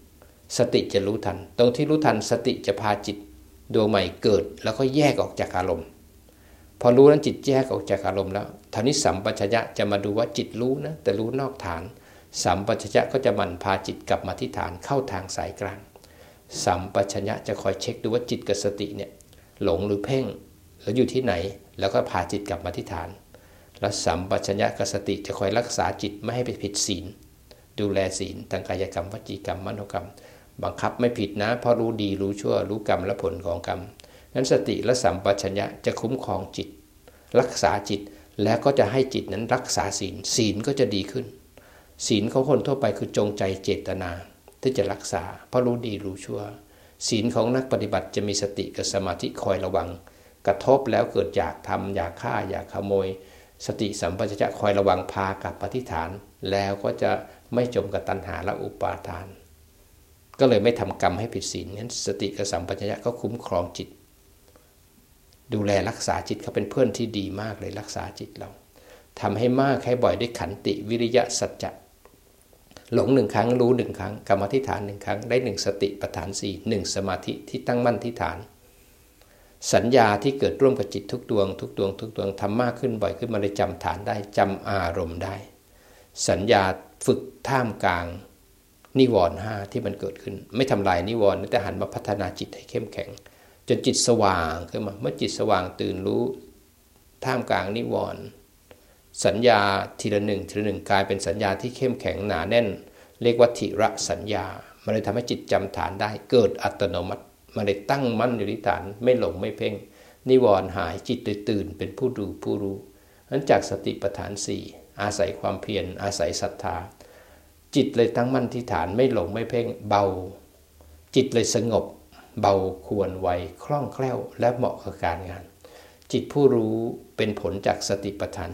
สติจะรู้ทันตรงที่รู้ทันสติจะพาจิตดวงใหม่เกิดแล้วก็แยกออกจากอารมณ์พอรู้นั้นจิตแยกออกจากอารมณ์แล้วท่านี้สัมปชัญญะจะมาดูว่าจิตรู้นะแต่รู้นอกฐานสัมปชัญญะก็จะมันพาจิตกลับมาที่ฐานเข้าทางสายกลางสัมปชัญญะจะคอยเช็คดูว่าจิตกับสติเนี่ยหลงหรือเพ่งหรืออยู่ที่ไหนแล้วก็พาจิตกลับมาที่ฐานแล้วสัมปชัญญะกับสติจะคอยรักษาจิตไม่ให้ไปผิดศีลดูแลศีลทางกายกรรมวจีกรรมมโนกรรมบังคับไม่ผิดนะเพราะรู้ดีรู้ชั่วรู้กรรมและผลของกรรมนั้นสติและสัมปชัญญะจะคุ้มครองจิตรักษาจิตแล้วก็จะให้จิตนั้นรักษาศีลศีลก็จะดีขึ้นศีลของคนทั่วไปคือจงใจเจตนาที่จะรักษาเพราะรู้ดีรู้ชั่วศีลของนักปฏิบัติจะมีสติกับสมาธิคอยระวังกระทบแล้วเกิดอยากทำอยากฆ่าอยากขโมยสติสัมปชัญญะคอยระวังพากลับปฏิฐานแล้วก็จะไม่จมกับตัณหาและอุปาทานก็เลยไม่ทำกรรมให้ผิดศีลนั้นสติกับสัมปชัญญะก็คุ้มครองจิตดูแลรักษาจิตเขาเป็นเพื่อนที่ดีมากเลยรักษาจิตเราทำให้มากให้บ่อยด้วยขันติวิริยะสัจจะหลง1 ครั้งรู้1 ครั้งกรรมฐาน1 ครั้งได้1สติปัฏฐาน4 1สมาธิที่ตั้งมั่นที่ฐานสัญญาที่เกิดร่วมกับจิตทุกดวงทำมากขึ้นบ่อยขึ้นมาเลยจำฐานได้จำอารมณ์ได้สัญญาฝึกท่ามกลางนิวรณ์5ที่มันเกิดขึ้นไม่ทำลายนิวรณ์แต่หันมาพัฒนาจิตให้เข้มแข็งจนจิตสว่างขึ้นมาเมื่อจิตสว่างตื่นรู้ท่ามกลางนิวรณ์สัญญาทีละหนึ่งกลายเป็นสัญญาที่เข้มแข็งหนาแน่นเรียกว่าทิระสัญญามันเลยทำให้จิตจำฐานได้เกิดอัตโนมัติมันเลยตั้งมั่นอยู่ที่ฐานไม่หลงไม่เพ่งนิวรณ์หายจิตเลยตื่นเป็นผู้ดูผู้รู้นั้นจากสติปัฏฐาน4อาศัยความเพียรอาศัยศรัทธาจิตเลยตั้งมั่นที่ฐานไม่หลงไม่เพ่งเบาจิตเลยสงบเบาควรไวคล่องแคล่วและเหมาะกับการงานจิตผู้รู้เป็นผลจากสติปัฏฐาน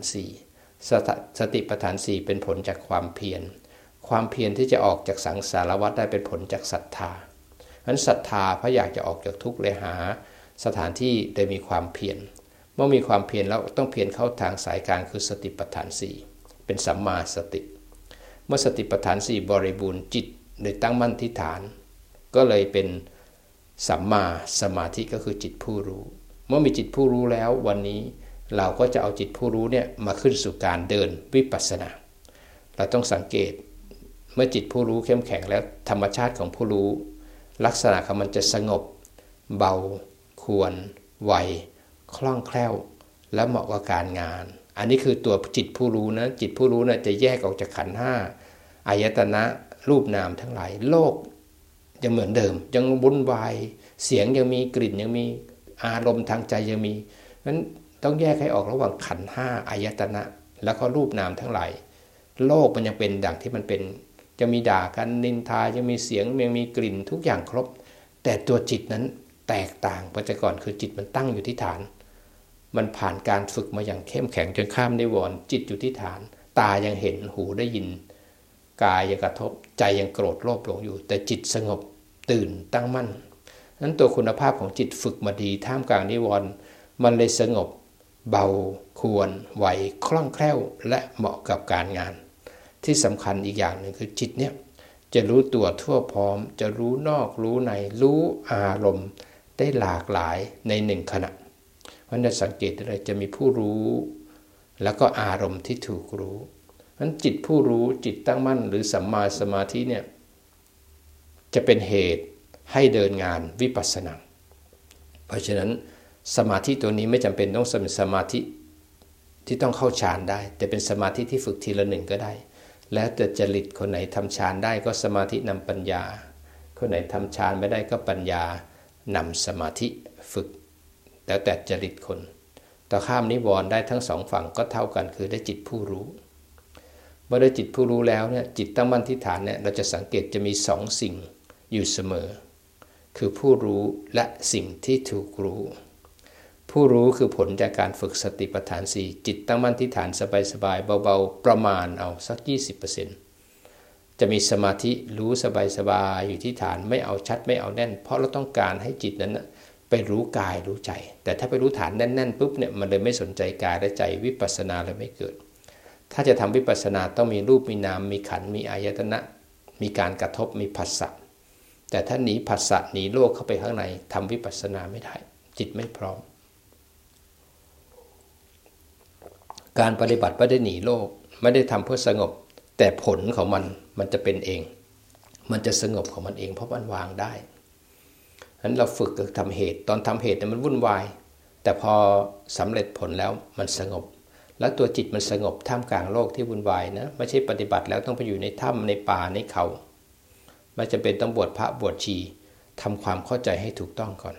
4สติปัฏฐาน4เป็นผลจากความเพียรความเพียรที่จะออกจากสังสารวัฏได้เป็นผลจากศรัทธาฉะนั้นศรัทธาเพราะอยากจะออกจากทุกข์เลยหาสถานที่โดยมีความเพียรเมื่อมีความเพียรแล้วต้องเพียรเข้าทางสายกลางคือสติปัฏฐาน4เป็นสัมมาสติเมื่อสติปัฏฐาน4บริบูรณ์จิตโดยตั้งมั่นที่ฐานก็เลยเป็นสัมมาสมาธิก็คือจิตผู้รู้เมื่อมีจิตผู้รู้แล้ววันนี้เราก็จะเอาจิตผู้รู้เนี่ยมาขึ้นสู่การเดินวิปัสสนาเราต้องสังเกตเมื่อจิตผู้รู้เข้มแข็งแล้วธรรมชาติของผู้รู้ลักษณะของมันจะสงบเบาควรไวคล่องแคล่วและเหมาะกับการงานอันนี้คือตัวจิตผู้รู้นะจิตผู้รู้นะจะแยกออกจากขันธ์5อายตนะรูปนามทั้งหลายโลกยังเหมือนเดิมยังวุ่นวายเสียงยังมีกลิ่นยังมีอารมณ์ทางใจยังมีนั้นต้องแยกให้ออกระหว่างขันธ์5อายตนะแล้วก็รูปนามทั้งหลายโลกมันยังเป็นดังที่มันเป็นจะมีด่ากันนินทายังมีเสียงยังมีกลิ่นทุกอย่างครบแต่ตัวจิตนั้นแตกต่างไปจากก่อนคือจิตมันตั้งอยู่ที่ฐานมันผ่านการฝึกมาอย่างเข้มแข็งจนข้ามนิวรณ์จิตอยู่ที่ฐานตายังเห็นหูได้ยินกายยังกระทบใจยังโกรธโลภหลงอยู่แต่จิตสงบตื่นตั้งมั่นนั้นตัวคุณภาพของจิตฝึกมาดีท่ามกลางนิวรณ์มันเลยสงบเบาควรไวคล่องแคล่วและเหมาะกับการงานที่สำคัญอีกอย่างหนึ่งคือจิตเนี่ยจะรู้ตัวทั่วพร้อมจะรู้นอกรู้ในรู้อารมณ์ได้หลากหลายใน1ขณะเพราะฉะนั้นสังเกตได้จะมีผู้รู้แล้วก็อารมณ์ที่ถูกรู้เพราะฉะนั้นจิตผู้รู้จิตตั้งมั่นหรือสัมมาสมาธิเนี่ยจะเป็นเหตุให้เดินงานวิปัสสนาเพราะฉะนั้นสมาธิตัวนี้ไม่จำเป็นต้องเป็นสมาธิที่ต้องเข้าฌานได้แต่เป็นสมาธิที่ฝึกทีละ1ก็ได้แล้วแต่จริตคนไหนทำฌานได้ก็สมาธินำปัญญาคนไหนทำฌานไม่ได้ก็ปัญญานำสมาธิฝึกแล้วแต่จริตคนต่อข้ามนิวรณ์ได้ทั้ง2ฝั่งก็เท่ากันคือได้จิตผู้รู้เมื่อได้จิตผู้รู้แล้วเนี่ยจิตตั้งมั่นที่ฐานเนี่ยเราจะสังเกตจะมี2สิ่งอยู่เสมอคือผู้รู้และสิ่งที่ถูกรู้ผู้รู้คือผลจากการฝึกสติปัฏฐาน4จิตตั้งมั่นที่ฐานสบายๆเบาๆประมาณเอาสัก 20% จะมีสมาธิรู้สบายๆอยู่ที่ฐานไม่เอาชัดไม่เอาแน่นเพราะเราต้องการให้จิตนั้นไปรู้กายรู้ใจแต่ถ้าไปรู้ฐานแน่นๆปุ๊บเนี่ยมันเลยไม่สนใจกายและใจวิปัสสนาเลยไม่เกิดถ้าจะทำวิปัสสนาต้องมีรูปมีนามมีขันธ์มีอายตนะมีการกระทบมีผัสสะแต่ถ้าหนีผัสสะหนีโลกเข้าไปข้างในทำวิปัสสนาไม่ได้จิตไม่พร้อมการปฏิบัติไม่ได้หนีโลกไม่ได้ทำเพื่อสงบแต่ผลของมันจะเป็นเองมันจะสงบของมันเองเพราะมันวางได้ฉะนั้นเราฝึกทำเหตุตอนทำเหตุมันวุ่นวายแต่พอสำเร็จผลแล้วมันสงบแล้วตัวจิตมันสงบท่ามกลางโลกที่วุ่นวายนะไม่ใช่ปฏิบัติแล้วต้องไปอยู่ในถ้ำในป่าในเขาไม่จำเป็นต้องบวชพระบวชชีทำความเข้าใจให้ถูกต้องก่อน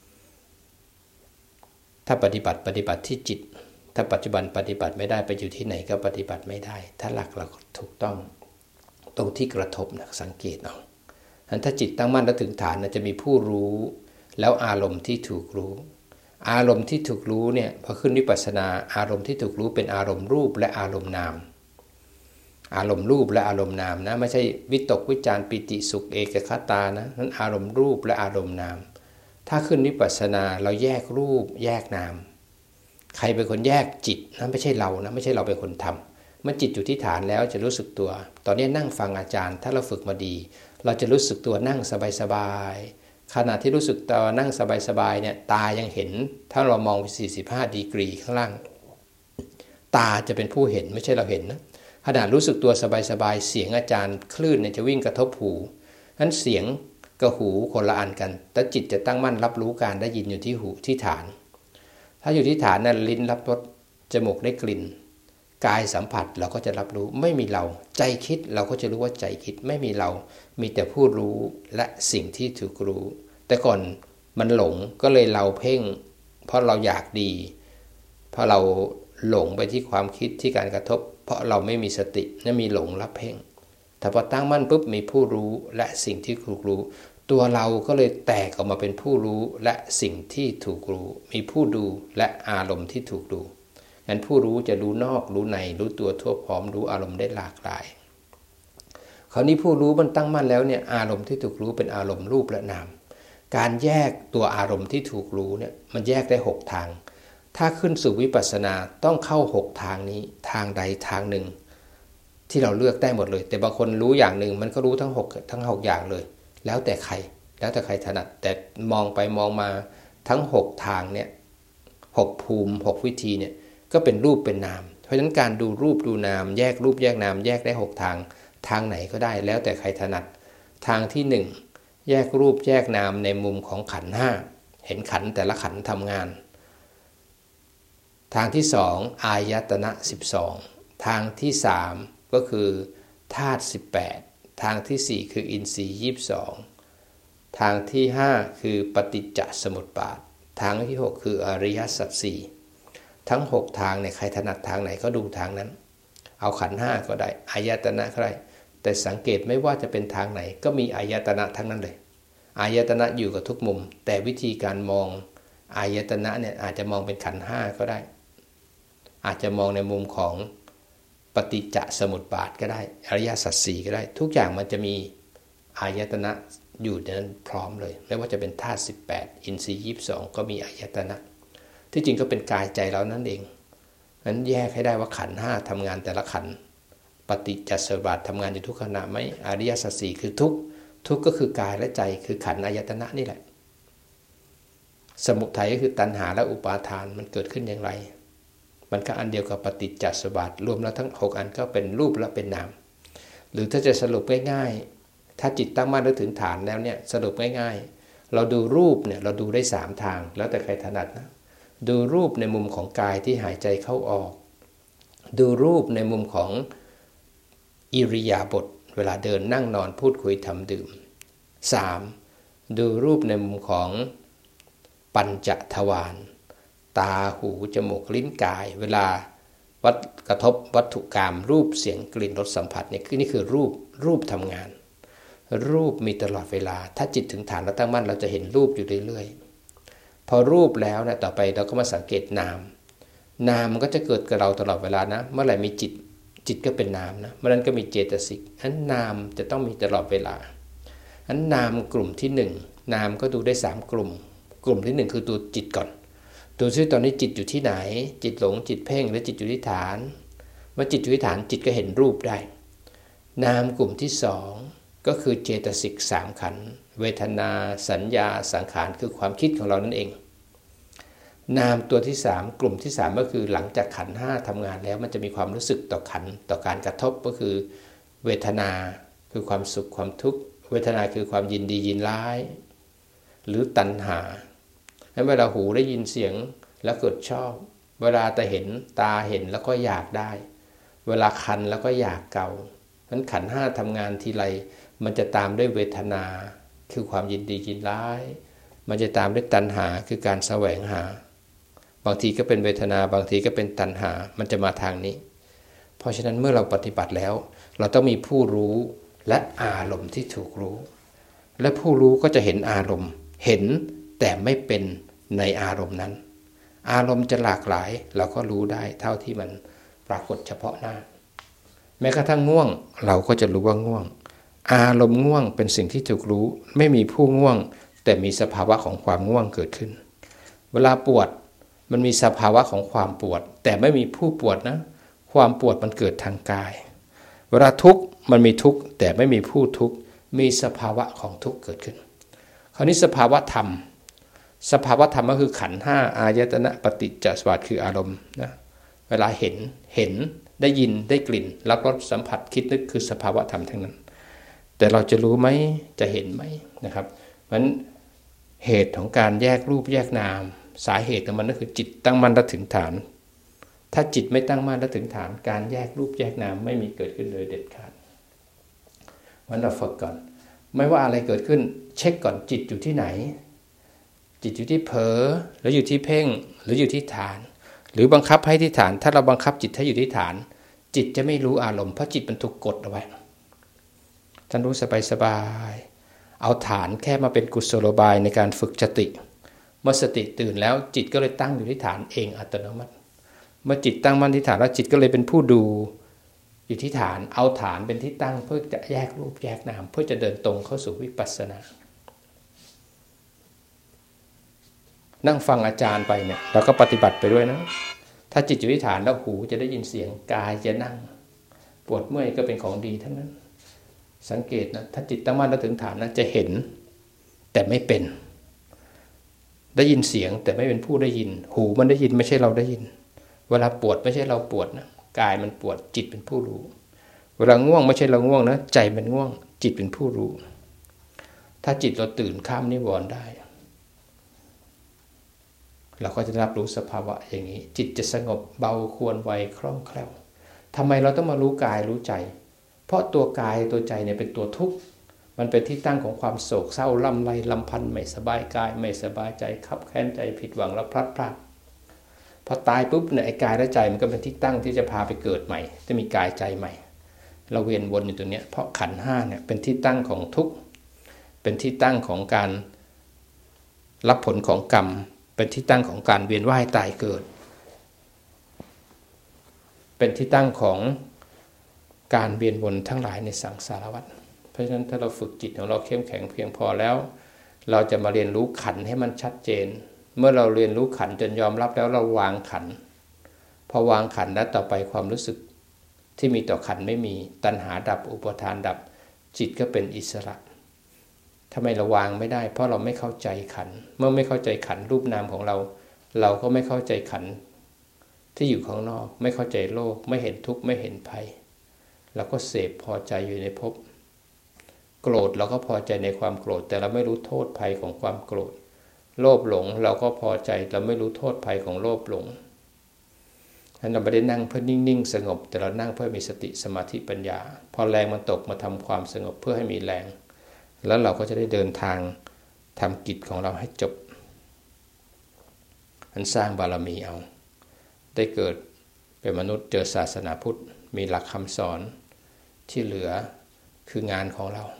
ถ้าปฏิบัติที่จิตถ้าปัจจุบันปฏิบัติไม่ได้ไปอยู่ที่ไหนก็ปฏิบัติไม่ได้ถ้าหลักเราถูกต้องตรงที่กระทบนะสังเกตเอาถ้าจิตตั้งมั่นแล้วถึงฐานจะมีผู้รู้แล้วอารมณ์ที่ถูกรู้อารมณ์ที่ถูกรู้เนี่ยพอขึ้นวิปัสสนาอารมณ์ที่ถูกรู้เป็นอารมณ์รูปและอารมณ์นามอารมณ์รูปและอารมณ์นามนะไม่ใช่วิตกวิจารปิติสุขเอกคตานะนั้นอารมณ์รูปและอารมณ์นามถ้าขึ้นวิปัสสนาเราแยกรูปแยกนามใครเป็นคนแยกจิตนะไม่ใช่เรานะไม่ใช่เราเป็นคนทำเมื่อจิตอยู่ที่ฐานแล้วจะรู้สึกตัวตอนนี้นั่งฟังอาจารย์ถ้าเราฝึกมาดีเราจะรู้สึกตัวนั่งสบายๆขณะที่รู้สึกตัวนั่งสบายๆเนี่ยตายังเห็นถ้าเรามองไป45 ดีกรีข้างล่างตาจะเป็นผู้เห็นไม่ใช่เราเห็นนะขณะรู้สึกตัวสบายๆเสียงอาจารย์คลื่นเนี่ยจะวิ่งกระทบหูนั้นเสียงกับหูคนละอันกันแต่จิตจะตั้งมั่นรับรู้การได้ยินอยู่ที่หูที่ฐานถ้าอยู่ที่ฐานนั้นลิ้นรับรสจมูกได้กลิ่นกายสัมผัสเราก็จะรับรู้ไม่มีเราใจคิดเราก็จะรู้ว่าใจคิดไม่มีเรามีแต่ผู้รู้และสิ่งที่ถูกรู้แต่ก่อนมันหลงก็เลยเราเพ่งเพราะเราอยากดีเพราะเราหลงไปที่ความคิดที่การกระทบเพราะเราไม่มีสตินั่นมีหลงรับเพ่งแต่พอตั้งมั่นปุ๊บมีผู้รู้และสิ่งที่ถูกรู้ตัวเราก็เลยแตกออกมาเป็นผู้รู้และสิ่งที่ถูกรู้มีผู้ดูและอารมณ์ที่ถูกดูงั้นผู้รู้จะรู้นอกรู้ในรู้ตัวทั่วพร้อมรู้อารมณ์ได้หลากหลายคราวนี้ผู้รู้มันตั้งมั่นแล้วเนี่ยอารมณ์ที่ถูกรู้เป็นอารมณ์รูปและนามการแยกตัวอารมณ์ที่ถูกรู้เนี่ยมันแยกได้6ทางถ้าขึ้นสู่วิปัสสนาต้องเข้า6ทางนี้ทางใดทางหนึ่งที่เราเลือกได้หมดเลยแต่บางคนรู้อย่างหนึ่งมันก็รู้ทั้ง6อย่างเลยแล้วแต่ใครถนัดแต่มองไปมองมาทั้ง6ทางเนี่ย6ภูมิ6วิธีเนี่ยก็เป็นรูปเป็นนามเพราะฉะนั้นการดูรูปดูนามแยกรูปแยกนามแยกได้6ทางไหนก็ได้แล้วแต่ใครถนัดทางที่1แยกรูปแยกนามในมุมของขันธ์5เห็นขันธ์แต่ละขันธ์ทำงานทางที่2อายตนะ12ทางที่3ก็คือธาตุ18ทางที่4คืออินทรีย์22ทางที่5คือปฏิจจสมุปบาททางที่6คืออริยสัจ4ทั้ง6ทางเนี่ยใครถนัดทางไหนก็ดูทางนั้นเอาขันธ์5ก็ได้อายตนะก็ได้แต่สังเกตไม่ว่าจะเป็นทางไหนก็มีอายตนะทั้งนั้นเลยอายตนะอยู่กับทุกมุมแต่วิธีการมองอายตนะเนี่ยอาจจะมองเป็นขันธ์5ก็ได้อาจจะมองในมุมของปฏิจจสมุปบาทก็ได้อริยสัจ4ก็ได้ทุกอย่างมันจะมีอายตนะอยู่ในนั้นพร้อมเลยไม่ว่าจะเป็นธาตุ18อินทรีย์22ก็มีอายตนะที่จริงก็เป็นกายใจเรานั่นเองนั้นแยกให้ได้ว่าขันธ์5ทำงานแต่ละขันธ์ปฏิจจสมุปบาททำงานอยู่ทุกขณะไหมอริยสัจ4คือทุกก็คือกายและใจคือขันธ์อายตนะนี่แหละสมุทัยก็คือตัณหาและอุปาทานมันเกิดขึ้นอย่างไรมันก็อันเดียวกับปฏิจจสมุปบาทรวมแล้วทั้ง6อันก็เป็นรูปและเป็นนามหรือถ้าจะสรุปง่ายๆถ้าจิตตั้งมั่นถึงฐานแล้วเนี่ยสรุปง่ายๆเราดูรูปเนี่ยเราดูได้3ทางแล้วแต่ใครถนัดนะดูรูปในมุมของกายที่หายใจเข้าออกดูรูปในมุมของอิริยาบถเวลาเดินนั่งนอนพูดคุยทำดื่ม3ดูรูปในมุมของปัญจทวารตาหูจมูกลิ้นกายเวลากระทบวัตถุกรรมรูปเสียงกลิ่นรสสัมผัสเนี่ยนี่คือรูปทำงานรูปมีตลอดเวลาถ้าจิตถึงฐานแล้วตั้งมั่นเราจะเห็นรูปอยู่เรื่อยๆพอรูปแล้วนะต่อไปเราก็มาสังเกตนามมันก็จะเกิดกับเราตลอดเวลานะเมื่อไหร่มีจิตก็เป็นนามนะเมื่อนั้นก็มีเจตสิกอันนามจะต้องมีตลอดเวลาอันนามกลุ่มที่1นามก็ดูได้3กลุ่มที่1คือตัวจิตก่อนดูซิตอนนี้จิตอยู่ที่ไหนจิตหลงจิตเพ่งหรือจิตอยู่ที่ฐานเมื่อจิตอยู่ที่ฐานจิตก็เห็นรูปได้นามกลุ่มที่ก็คือเจตสิก3ขันธ์เวทนาสัญญาสังขารคือความคิดของเรานั่นเองนามตัวที่3กลุ่มที่3ก็คือหลังจากขันธ์5ทำงานแล้วมันจะมีความรู้สึกต่อขันธ์ต่อการกระทบก็คือเวทนาคือความสุขความทุกข์เวทนาคือความยินดียินร้ายหรือตัณหาเวลาหูได้ยินเสียงแล้วเกิดชอบเวลาตาเห็นแล้วก็อยากได้เวลาคันแล้วก็อยากเกานั้นขันธ์5ทำงานทีไรมันจะตามด้วยเวทนาคือความยินดียินร้ายมันจะตามด้วยตัณหาคือการแสวงหาบางทีก็เป็นเวทนาบางทีก็เป็นตัณหามันจะมาทางนี้เพราะฉะนั้นเมื่อเราปฏิบัติแล้วเราต้องมีผู้รู้และอารมณ์ที่ถูกรู้และผู้รู้ก็จะเห็นอารมณ์เห็นแต่ไม่เป็นในอารมณ์นั้นอารมณ์จะหลากหลายเราก็รู้ได้เท่าที่มันปรากฏเฉพาะหน้าแม้กระทั่งง่วงเราก็จะรู้ว่าง่วงอารมณ์ง่วงเป็นสิ่งที่ถูกรู้ไม่มีผู้ง่วงแต่มีสภาวะของความง่วงเกิดขึ้นเวลาปวดมันมีสภาวะของความปวดแต่ไม่มีผู้ปวดนะความปวดมันเกิดทางกายเวลาทุกข์มันมีทุกข์แต่ไม่มีผู้ทุกข์มีสภาวะของทุกข์เกิดขึ้นคราวนี้สภาวะธรรมก็คือขันธ์5อายตนะปฏิจจสมุปบาทคืออารมณ์นะเวลาเห็นได้ยินได้กลิ่นรับรสสัมผัสคิดนึกคือสภาวะธรรมทั้งนั้นแต่เราจะรู้ไหมจะเห็นไหมนะครับเพราะฉะนั้นเหตุของการแยกรูปแยกนามสาเหตุของมันก็คือจิตตั้งมั่นและถึงฐานถ้าจิตไม่ตั้งมั่นและถึงฐานการแยกรูปแยกนามไม่มีเกิดขึ้นเลยเด็ดขาดวันเราฝึกก่อนไม่ว่าอะไรเกิดขึ้นเช็คก่อนจิตอยู่ที่ไหนจิตอยู่ที่เผลอหรืออยู่ที่เพ่งหรืออยู่ที่ฐานหรือบังคับให้ที่ฐานถ้าเราบังคับจิตให้อยู่ที่ฐานจิตจะไม่รู้อารมณ์เพราะจิตมันถูกกดเอาไว้ท่านรู้สบายเอาฐานแค่มาเป็นกุศโลบายในการฝึกสติเมื่อสติตื่นแล้วจิตก็เลยตั้งอยู่ที่ฐานเองอัตโนมัติเมื่อจิตตั้งมั่นที่ฐานแล้วจิตก็เลยเป็นผู้ดูอยู่ที่ฐานเอาฐานเป็นที่ตั้งเพื่อจะแยกรูปแยกนามเพื่อจะเดินตรงเข้าสู่วิปัสสนานั่งฟังอาจารย์ไปเนี่ยเราก็ปฏิบัติไปด้วยนะถ้าจิตอยู่ที่ฐานแล้วหูจะได้ยินเสียงกายจะนั่งปวดเมื่อยก็เป็นของดีทั้งนั้นสังเกตนะถ้าจิตตั้งมั่นแล้วถึงฐานนะจะเห็นแต่ไม่เป็นได้ยินเสียงแต่ไม่เป็นผู้ได้ยินหูมันได้ยินไม่ใช่เราได้ยินเวลาปวดไม่ใช่เราปวดนะกายมันปวดจิตเป็นผู้รู้เวลาง่วงไม่ใช่เราง่วงนะใจมันง่วงจิตเป็นผู้รู้ถ้าจิตเราตื่นข้ามนิวรณ์ได้เราก็จะรับรู้สภาวะอย่างนี้จิตจะสงบเบาควรไวคล่องแคล่วทำไมเราต้องมารู้กายรู้ใจเพราะตัวกายตัวใจเนี่ยเป็นตัวทุกข์มันเป็นที่ตั้งของความโศกเศร้าล่ำไรลำพันธ์ไม่สบายกายไม่สบายใจคับแค้นใจผิดหวังแล้วพลัดพรากพอตายปุ๊บเนี่ยไอ้กายและใจมันก็เป็นที่ตั้งที่จะพาไปเกิดใหม่จะมีกายใจใหม่เราเวียนวนอยู่ตรงนี้เพราะขันธ์5เนี่ยเป็นที่ตั้งของทุกข์เป็นที่ตั้งของการรับผลของกรรมเป็นที่ตั้งของการเวียนว่ายตายเกิดเป็นที่ตั้งของการเวียนวนทั้งหลายในสังสารวัฏเพราะฉะนั้นถ้าเราฝึกจิตของเราเข้มแข็งเพียงพอแล้วเราจะมาเรียนรู้ขันธ์ให้มันชัดเจนเมื่อเราเรียนรู้ขันธ์จนยอมรับแล้วเราวางขันธ์พอวางขันธ์แล้วต่อไปความรู้สึกที่มีต่อขันธ์ไม่มีตัณหาดับอุปาทานดับจิตก็เป็นอิสระทำไมเราวางไม่ได้เพราะเราไม่เข้าใจขันธ์เมื่อไม่เข้าใจขันธ์รูปนามของเราเราก็ไม่เข้าใจขันธ์ที่อยู่ข้างนอกไม่เข้าใจโลกไม่เห็นทุกข์ไม่เห็นภัยเราก็เสพพอใจอยู่ในภพโกรธเราก็พอใจในความโกรธแต่เราไม่รู้โทษภัยของความโกรธโลภหลงเราก็พอใจเราไม่รู้โทษภัยของโลภหลงฉะนั้นเราไม่ได้นั่งเพื่อนิ่งๆสงบแต่เรานั่งเพื่อมีสติสมาธิปัญญาพอแรงมันตกมาทำความสงบเพื่อให้มีแรงแล้วเราก็จะได้เดินทางทำกิจของเราให้จบอันสร้างบารมีเอาได้เกิดเป็นมนุษย์เจอศาสนาพุทธมีหลักคำสอนที่เหลือคืองานของเรา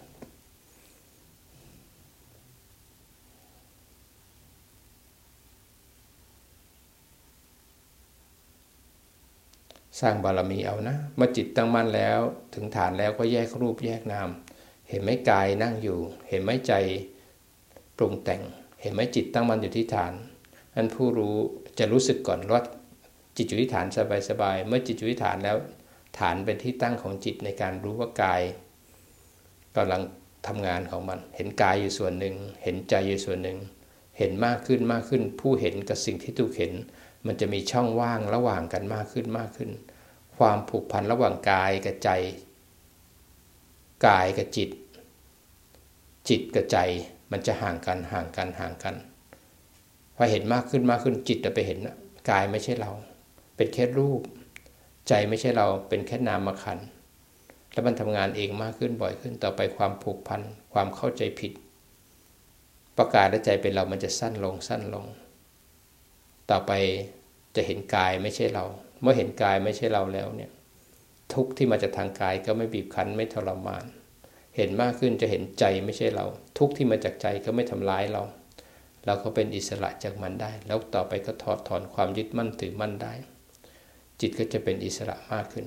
สร้างบารมีเอานะเมื่อจิตตั้งมั่นแล้วถึงฐานแล้วก็แยกรูปแยกนามเห็นไหมกายนั่งอยู่เห็นไหมใจปรุงแต่งเห็นไหมจิตตั้งมั่นอยู่ที่ฐานอันผู้รู้จะรู้สึกก่อนว่าจิตอยู่ที่ฐานสบายๆเมื่อจิตอยู่ที่ฐานแล้วฐานเป็นที่ตั้งของจิตในการรู้ว่ากายกำลังทำงานของมันเห็นกายอยู่ส่วนหนึ่งเห็นใจอยู่ส่วนหนึ่งเห็นมากขึ้นผู้เห็นกับสิ่งที่ถูกเห็นมันจะมีช่องว่างระหว่างกันมากขึ้นความผูกพันระหว่างกายกับใจกายกับจิตกับใจมันจะห่างกันพอเห็นมากขึ้นจิตจะไปเห็นกายไม่ใช่เราเป็นแค่รูปใจไม่ใช่เราเป็นแค่นามขันธ์แล้วมันทำงานเองมากขึ้นบ่อยขึ้นต่อไปความผูกพันความเข้าใจผิดประกายและใจเป็นเรามันจะสั้นลงต่อไปจะเห็นกายไม่ใช่เราเมื่อเห็นกายไม่ใช่เราแล้วเนี่ยทุกข์ที่มาจากทางกายก็ไม่บีบคั้นไม่ทรมานเห็นมากขึ้นจะเห็นใจไม่ใช่เราทุกข์ที่มาจากใจก็ไม่ทำร้ายเราก็เป็นอิสระจากมันได้แล้วต่อไปก็ถอดถอนความยึดมั่นถือมั่นได้จิตก็จะเป็นอิสระมากขึ้น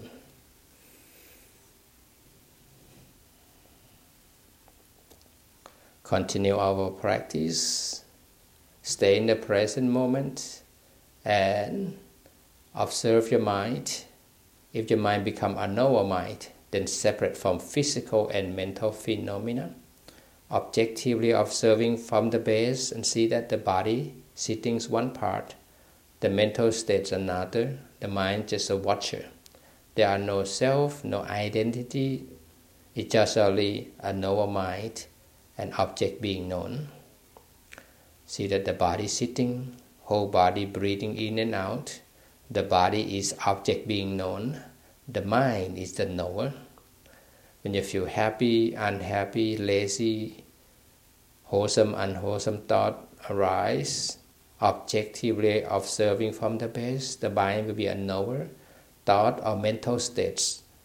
Continue our practice stay in the present moment and observe your mind if your mind become a knower mind then separate from physical and mental phenomena objectively observing from the base and see that the body sitting is one part the mental states another the mind just a watcher there are no self no identity it's just only a knower mind an object being known see that the body sitting whole body breathing in and out the body is object being known the mind is the knower when you feel happy unhappy lazy wholesome unwholesome thought arise objectively observing from the base the mind will be a knower thought or mental states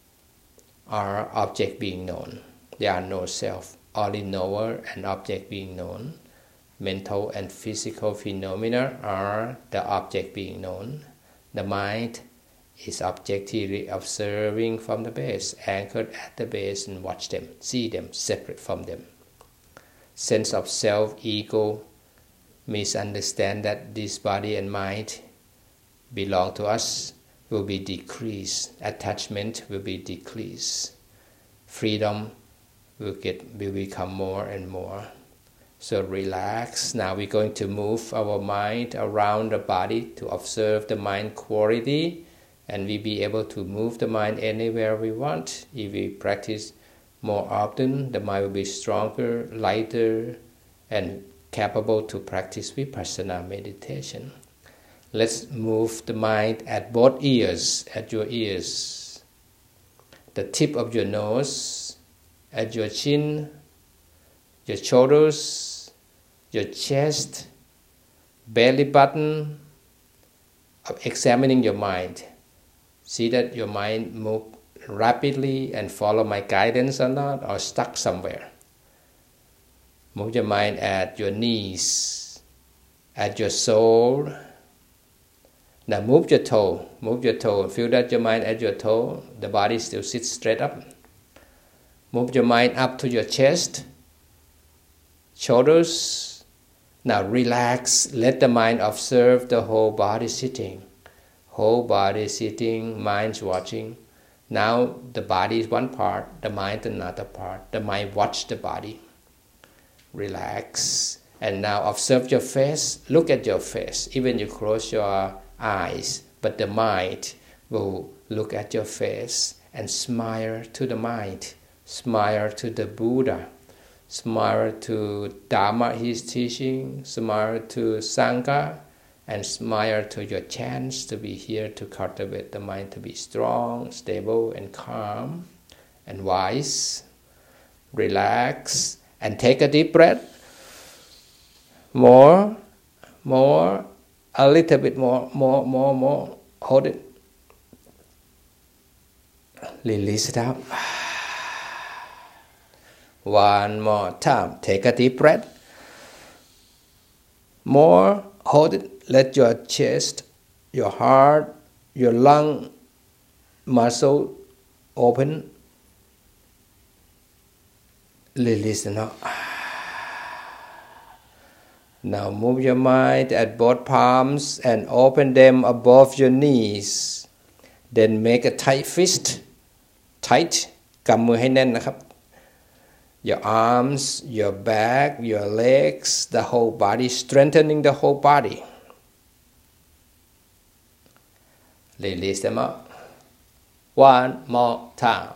are object being known there are no self only knower and object being known mental and physical phenomena are the object being known the mind is objectively observing from the base anchored at the base and watch them see them separate from them sense of self ego misunderstand that this body and mind belong to us will be decreased attachment will be decreased freedom will become more and more so relax now we're going to move our mind around the body to observe the mind quality and we be able to move the mind anywhere we want if we practice more often the mind will be stronger lighter and capable to practice vipassana meditation let's move the mind at both ears at your ears the tip of your nose at your chin your shoulders your chest belly button examining your mind see that your mind move rapidly and follow my guidance or not or stuck somewhere move your mind at your knees at your sole now move your toe feel that your mind at your toe the body still sits straight up move your mind up to your chest shoulders now relax let the mind observe the whole body sitting mind's watching now the body is one part the mind another part the mind watch the body relax and now observe your face look at your face even you close your eyes but the mind will look at your face and smile to the mind smile to the Buddha smile to Dharma his teaching smile to Sangha and smile to your chance to be here to cultivate the mind to be strong stable and calm and wise relax and take a deep breath more a little bit more hold it release it out one more time take a deep breath more hold it let your chest your heart your lung muscle open release it out now move your mind at both palms and open them above your knees then make a tight fist tight กำมือให้แน่นนะครับ your arms, your back, your legs, the whole body, strengthening the whole body. Release them up. One more time.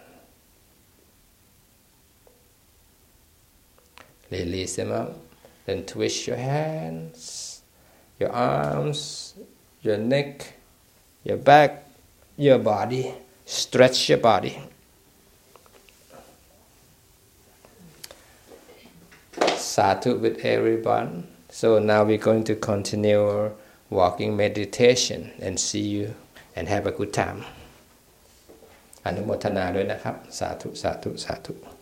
Release them up. Then twist your hands, your arms, your neck, your back, your body. Stretch your body. Sadhu with everyone. So now we're going to continue our walking meditation and see you and have a good time. อนุโมทนาด้วยนะครับ สาธุ สาธุ สาธุ